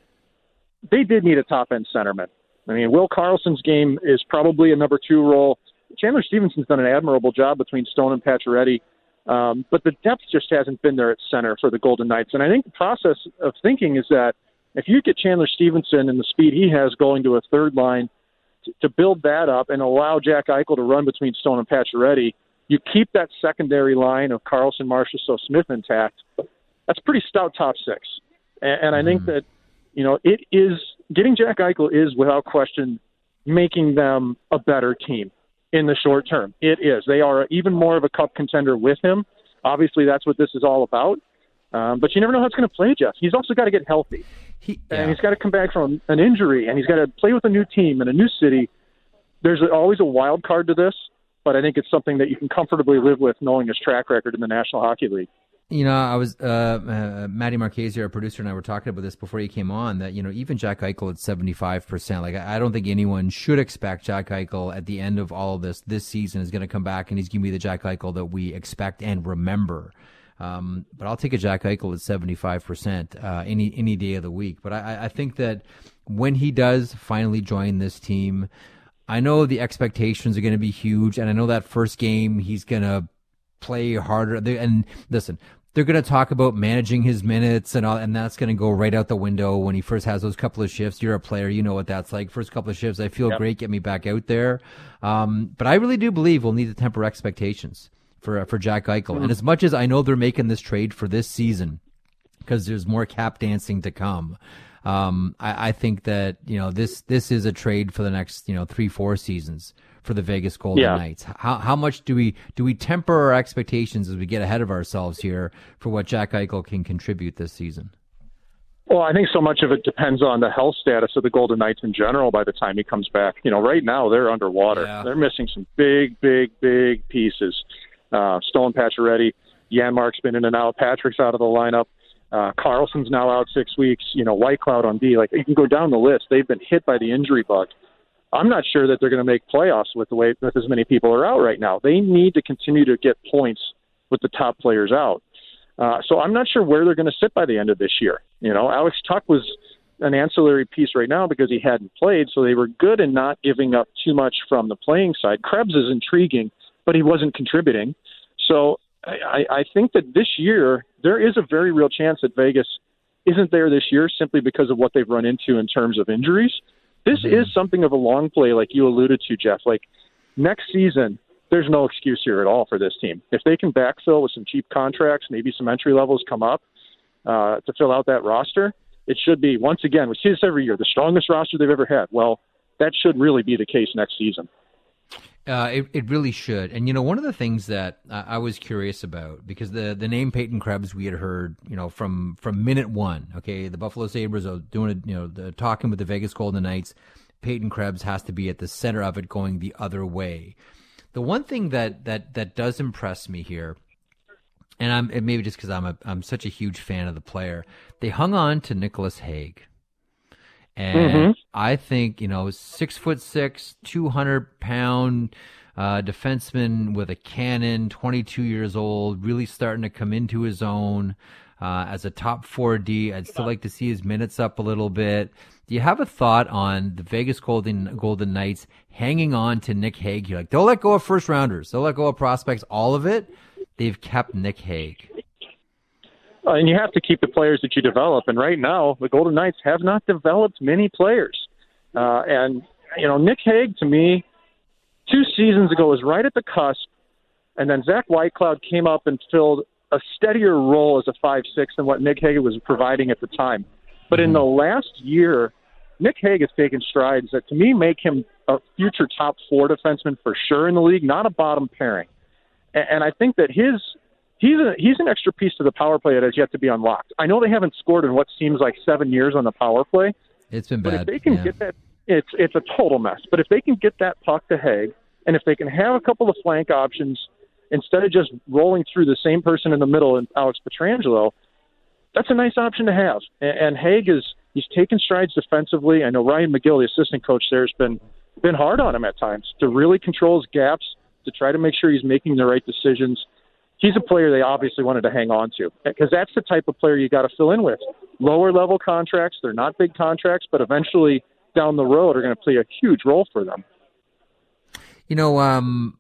They did need a top-end centerman. I mean, Will Karlsson's game is probably a number two role. Chandler Stevenson's done an admirable job between Stone and Pacioretty, um, but the depth just hasn't been there at center for the Golden Knights. And I think the process of thinking is that if you get Chandler Stevenson and the speed he has going to a third line, to, to build that up and allow Jack Eichel to run between Stone and Pacioretty, you keep that secondary line of Karlsson, Marchessault, Smith intact. That's pretty stout top six. And, and I think mm. that, you know, it is getting Jack Eichel is without question making them a better team in the short term. It is. They are even more of a cup contender with him. Obviously, that's what this is all about. Um, but you never know how it's going to play, Jeff. He's also got to get healthy. He, yeah. And he's got to come back from an injury, and he's got to play with a new team in a new city. There's always a wild card to this, but I think it's something that you can comfortably live with knowing his track record in the National Hockey League. You know, I was, uh, uh, Matty Marchese, our producer, and I were talking about this before he came on, that, you know, even Jack Eichel at seventy-five percent, like, I don't think anyone should expect Jack Eichel at the end of all of this, this season is going to come back and he's going to be the Jack Eichel that we expect and remember. Um, but I'll take a Jack Eichel at seventy-five percent uh, any any day of the week. But I, I think that when he does finally join this team, I know the expectations are going to be huge, and I know that first game he's going to play harder. And listen, they're going to talk about managing his minutes and all, and that's going to go right out the window when he first has those couple of shifts. You're a player, you know what that's like. First couple of shifts, I feel yep. great, get me back out there. Um, but I really do believe we'll need to temper expectations for for Jack Eichel. Mm-hmm. And as much as I know they're making this trade for this season, because there's more cap dancing to come, um, I, I think that, you know, this this is a trade for the next, you know, three, four seasons for the Vegas Golden yeah. Knights. How how much do we do we temper our expectations as we get ahead of ourselves here for what Jack Eichel can contribute this season? Well, I think so much of it depends on the health status of the Golden Knights in general by the time he comes back. You know, right now they're underwater. Yeah. They're missing some big, big, big pieces. Uh, Stone, Pacioretty, Janmark's been in and out. Patrick's out of the lineup. Uh, Karlsson's now out six weeks. You know, Whitecloud on D. Like, you can go down the list. They've been hit by the injury bug. I'm not sure that they're going to make playoffs with the way with as many people are out right now. They need to continue to get points with the top players out. Uh, so I'm not sure where they're going to sit by the end of this year. You know, Alex Tuck was an ancillary piece right now because he hadn't played, so they were good in not giving up too much from the playing side. Krebs is intriguing, but he wasn't contributing. So I, I think that this year there is a very real chance that Vegas isn't there this year simply because of what they've run into in terms of injuries. This mm-hmm. is something of a long play, like you alluded to, Jeff. Like, next season, there's no excuse here at all for this team. If they can backfill with some cheap contracts, maybe some entry levels come up uh, to fill out that roster, it should be, once again, we see this every year, the strongest roster they've ever had. Well, that should really be the case next season. Uh, it, it really should. And, you know, one of the things that uh, I was curious about, because the, the name Peyton Krebs we had heard, you know, from, from minute one, okay, the Buffalo Sabres are doing it, you know, the, talking with the Vegas Golden Knights, Peyton Krebs has to be at the center of it going the other way. The one thing that, that, that does impress me here, and I'm and maybe just because I'm a I'm such a huge fan of the player, they hung on to Nicholas Hague. And mm-hmm. I think, you know, six foot six, two hundred pound uh, defenseman with a cannon, twenty-two years old, really starting to come into his own uh, as a top four D. I'd still like to see his minutes up a little bit. Do you have a thought on the Vegas Golden Golden Knights hanging on to Nick Hague? You're like, they'll let go of first rounders, they'll let go of prospects, all of it. They've kept Nick Hague. Uh, and you have to keep the players that you develop. And right now, the Golden Knights have not developed many players. Uh, and, you know, Nick Hague, to me, two seasons ago was right at the cusp. And then Zach Whitecloud came up and filled a steadier role as a five six than what Nick Hague was providing at the time. But in the last year, Nick Hague has taken strides that, to me, make him a future top four defenseman for sure in the league, not a bottom pairing. And, and I think that his he's a, he's an extra piece to the power play that has yet to be unlocked. I know they haven't scored in what seems like seven years on the power play. It's been but bad. If they can yeah. get that, it's it's a total mess. But if they can get that puck to Hague, and if they can have a couple of flank options instead of just rolling through the same person in the middle and Alex Pietrangelo, that's a nice option to have. And, and Hague is he's taken strides defensively. I know Ryan McGill, the assistant coach there, has been been hard on him at times to really control his gaps, to try to make sure he's making the right decisions. He's a player they obviously wanted to hang on to because that's the type of player you got to fill in with. Lower level contracts, they're not big contracts, but eventually down the road are going to play a huge role for them. You know, um,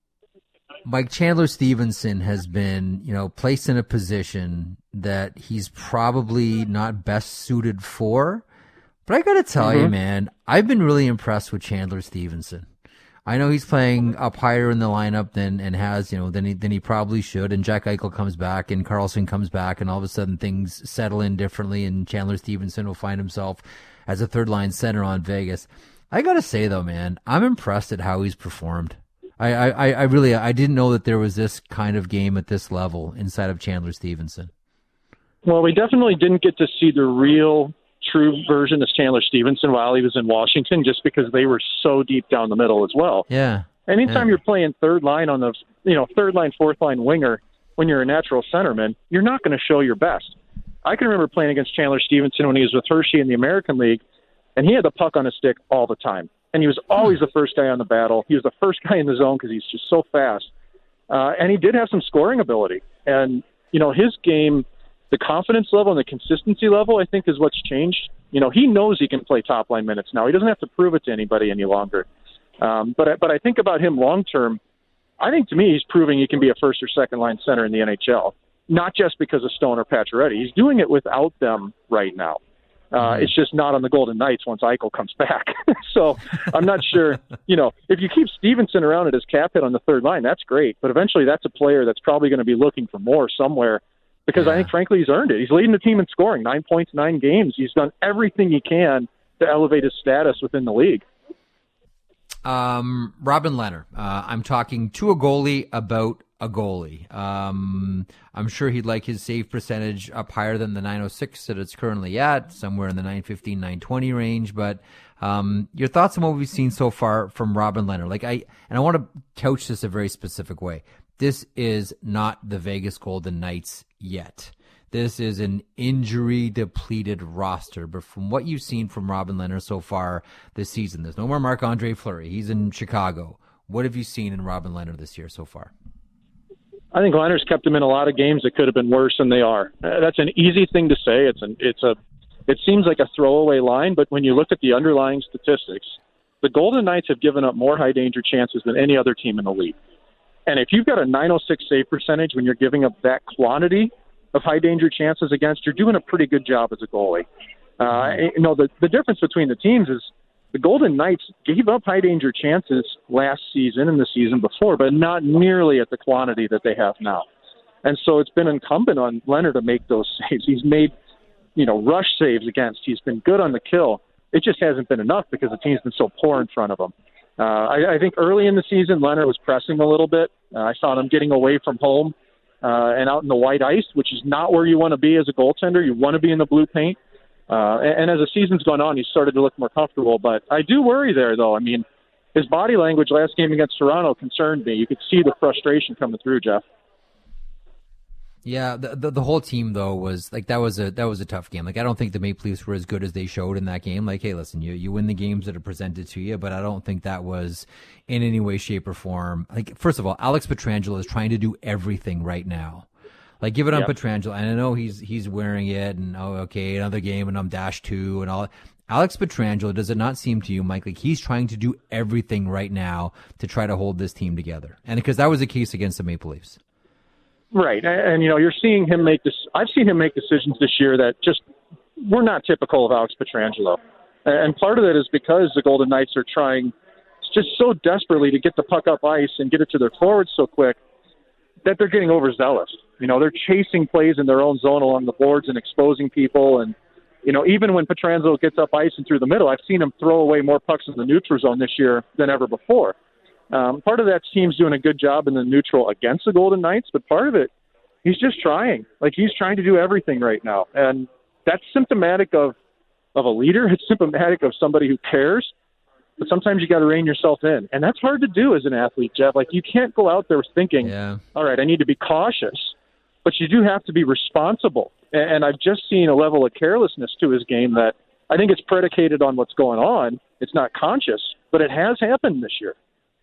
Mike Chandler Stevenson has been, you know, placed in a position that he's probably not best suited for. But I got to tell mm-hmm. you, man, I've been really impressed with Chandler Stevenson. I know he's playing up higher in the lineup than and has, you know, than he than he probably should. And Jack Eichel comes back, and Carlson comes back, and all of a sudden things settle in differently, and Chandler Stevenson will find himself as a third line center on Vegas. I gotta say though, man, I'm impressed at how he's performed. I, I, I really I didn't know that there was this kind of game at this level inside of Chandler Stevenson. Well, we definitely didn't get to see the real true version of Chandler Stevenson while he was in Washington, just because they were so deep down the middle as well. Yeah. Anytime yeah. you're playing third line on the, you know, third line, fourth line winger, when you're a natural centerman, you're not going to show your best. I can remember playing against Chandler Stevenson when he was with Hershey in the American League, and he had the puck on his stick all the time. And he was always the first guy on the battle. He was the first guy in the zone because he's just so fast. Uh, and he did have some scoring ability. And, you know, his game, the confidence level and the consistency level, I think, is what's changed. You know, he knows he can play top-line minutes now. He doesn't have to prove it to anybody any longer. Um, but, I, but I think about him long-term, I think to me he's proving he can be a first- or second-line center in the N H L, not just because of Stone or Pacioretty. He's doing it without them right now. Uh, it's just not on the Golden Knights once Eichel comes back. So I'm not sure, you know, if you keep Stevenson around at his cap hit on the third line, that's great. But eventually that's a player that's probably going to be looking for more somewhere because yeah. I think, frankly, he's earned it. He's leading the team in scoring, nine points, nine games. He's done everything he can to elevate his status within the league. Um, Robin Lehner, uh, I'm talking to a goalie about a goalie. Um, I'm sure he'd like his save percentage up higher than the nine oh six that it's currently at, somewhere in the nine fifteen, nine twenty range. But um, your thoughts on what we've seen so far from Robin Lehner? Like I, and I want to couch this a very specific way. This is not the Vegas Golden Knights yet. This is an injury-depleted roster. But from what you've seen from Robin Lehner so far this season, there's no more Marc-Andre Fleury. He's in Chicago. What have you seen in Robin Lehner this year so far? I think Lehner's kept him in a lot of games that could have been worse than they are. Uh, that's an easy thing to say. It's an, it's a, it seems like a throwaway line, but when you look at the underlying statistics, the Golden Knights have given up more high-danger chances than any other team in the league. And if you've got a nine oh six save percentage when you're giving up that quantity of high-danger chances against, you're doing a pretty good job as a goalie. Uh, you know, the, the difference between the teams is the Golden Knights gave up high-danger chances last season and the season before, but not nearly at the quantity that they have now. And so it's been incumbent on Lehner to make those saves. He's made, you know, rush saves against. He's been good on the kill. It just hasn't been enough because the team's been so poor in front of him. Uh, I, I think early in the season, Lehner was pressing a little bit. Uh, I saw him getting away from home uh, and out in the white ice, which is not where you want to be as a goaltender. You want to be in the blue paint. Uh, and, and as the season's gone on, he's started to look more comfortable. But I do worry there, though. I mean, his body language last game against Toronto concerned me. You could see the frustration coming through, Jeff. Yeah, the, the the whole team though was like that was a that was a tough game. Like I don't think the Maple Leafs were as good as they showed in that game. Like, hey, listen, you you win the games that are presented to you, but I don't think that was in any way, shape, or form. Like, first of all, Alex Pietrangelo is trying to do everything right now. Like, give it on yep. Pietrangelo, and I know he's he's wearing it, and oh, okay, another game, and I'm dash two, and all. Alex Pietrangelo, does it not seem to you, Mike, like he's trying to do everything right now to try to hold this team together? And because that was the case against the Maple Leafs. Right, and, and you know, you're seeing him make this. I've seen him make decisions this year that just were not typical of Alex Pietrangelo, and part of that is because the Golden Knights are trying just so desperately to get the puck up ice and get it to their forwards so quick that they're getting overzealous. You know, they're chasing plays in their own zone along the boards and exposing people. And, you know, even when Pietrangelo gets up ice and through the middle, I've seen him throw away more pucks in the neutral zone this year than ever before. Um, part of that team's doing a good job in the neutral against the Golden Knights, but part of it, he's just trying. Like, he's trying to do everything right now. And that's symptomatic of, of a leader. It's symptomatic of somebody who cares. But sometimes you got to rein yourself in. And that's hard to do as an athlete, Jeff. Like, you can't go out there thinking, yeah. all right, I need to be cautious. But you do have to be responsible. And, and I've just seen a level of carelessness to his game that I think it's predicated on what's going on. It's not conscious, but it has happened this year.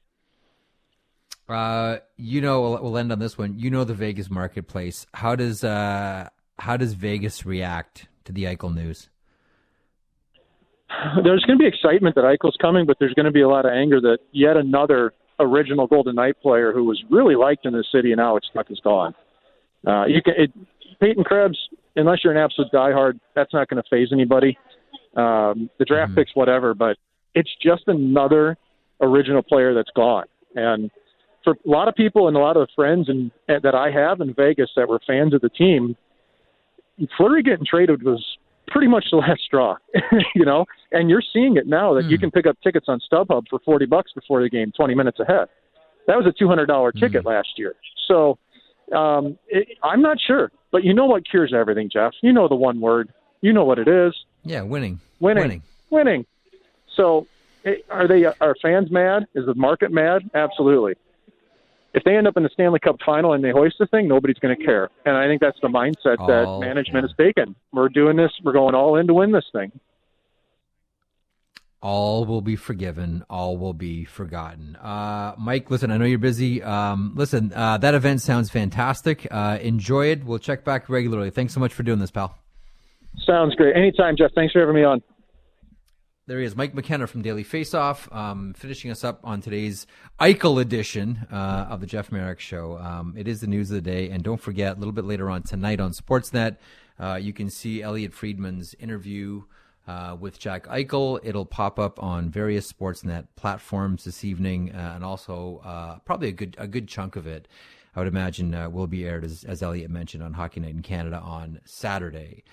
Uh, you know, we'll, we'll end on this one. You know the Vegas marketplace. How does uh, how does Vegas react to the Eichel news? There's going to be excitement that Eichel's coming, but there's going to be a lot of anger that yet another original Golden Knight player who was really liked in the city and now it's stuck is gone. Uh, you can, it, Peyton Krebs, unless you're an absolute diehard, that's not going to faze anybody. Um, the draft mm-hmm. picks, whatever, but it's just another original player that's gone. And for a lot of people and a lot of friends and, and that I have in Vegas that were fans of the team, Fleury getting traded was pretty much the last straw, you know, and you're seeing it now that mm. you can pick up tickets on StubHub for forty bucks before the game, twenty minutes ahead. That was a two hundred dollars mm. ticket last year. So um, it, I'm not sure, but you know what cures everything, Jeff? You know the one word. You know what it is. Yeah, winning. Winning. Winning. Winning. So it, are they? Are fans mad? Is the market mad? Absolutely. If they end up in the Stanley Cup final and they hoist the thing, nobody's going to care. And I think that's the mindset all, that management yeah. has taken. We're doing this. We're going all in to win this thing. All will be forgiven. All will be forgotten. Uh, Mike, listen, I know you're busy. Um, listen, uh, that event sounds fantastic. Uh, enjoy it. We'll check back regularly. Thanks so much for doing this, pal. Sounds great. Anytime, Jeff. Thanks for having me on. There he is, Mike McKenna from Daily Faceoff, um, finishing us up on today's Eichel edition uh, of the Jeff Marek Show. Um, it is the news of the day, and don't forget, a little bit later on tonight on Sportsnet, uh, you can see Elliot Friedman's interview uh, with Jack Eichel. It'll pop up on various Sportsnet platforms this evening, uh, and also uh, probably a good a good chunk of it, I would imagine, uh, will be aired, as, as Elliot mentioned, on Hockey Night in Canada on Saturday.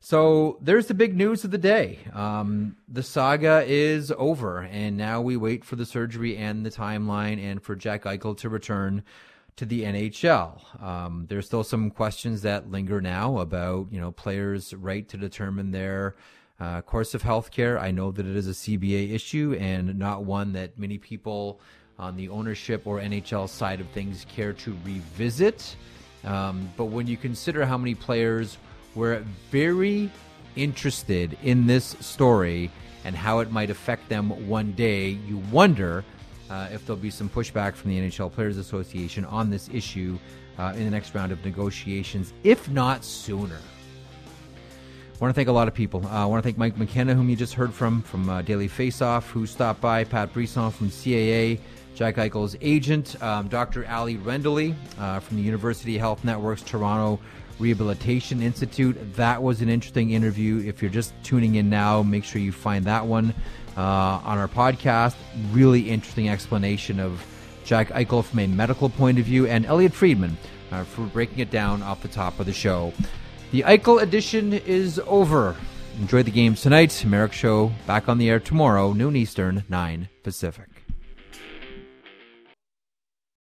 So there's the big news of the day. Um, the saga is over, and now we wait for the surgery and the timeline and for Jack Eichel to return to the N H L. Um, there's still some questions that linger now about, you know, players' right to determine their uh, course of health care. I know that it is a C B A issue and not one that many people on the ownership or N H L side of things care to revisit. Um, but when you consider how many players were very interested in this story and how it might affect them one day, you wonder uh, if there'll be some pushback from the N H L Players Association on this issue uh, in the next round of negotiations, if not sooner. I want to thank a lot of people. Uh, I want to thank Mike McKenna, whom you just heard from, from uh, Daily Faceoff, who stopped by, Pat Brisson from C A A, Jack Eichel's agent, um, Doctor Ali Rendley uh, from the University Health Network's Toronto Rehabilitation Institute. That was an interesting interview. If you're just tuning in now, make sure you find that one uh, on our podcast. Really interesting explanation of Jack Eichel from a medical point of view, and Elliot Friedman uh, for breaking it down off the top of the show. The Eichel edition is over. Enjoy the games tonight. Marek Show back on the air tomorrow, noon Eastern, nine Pacific.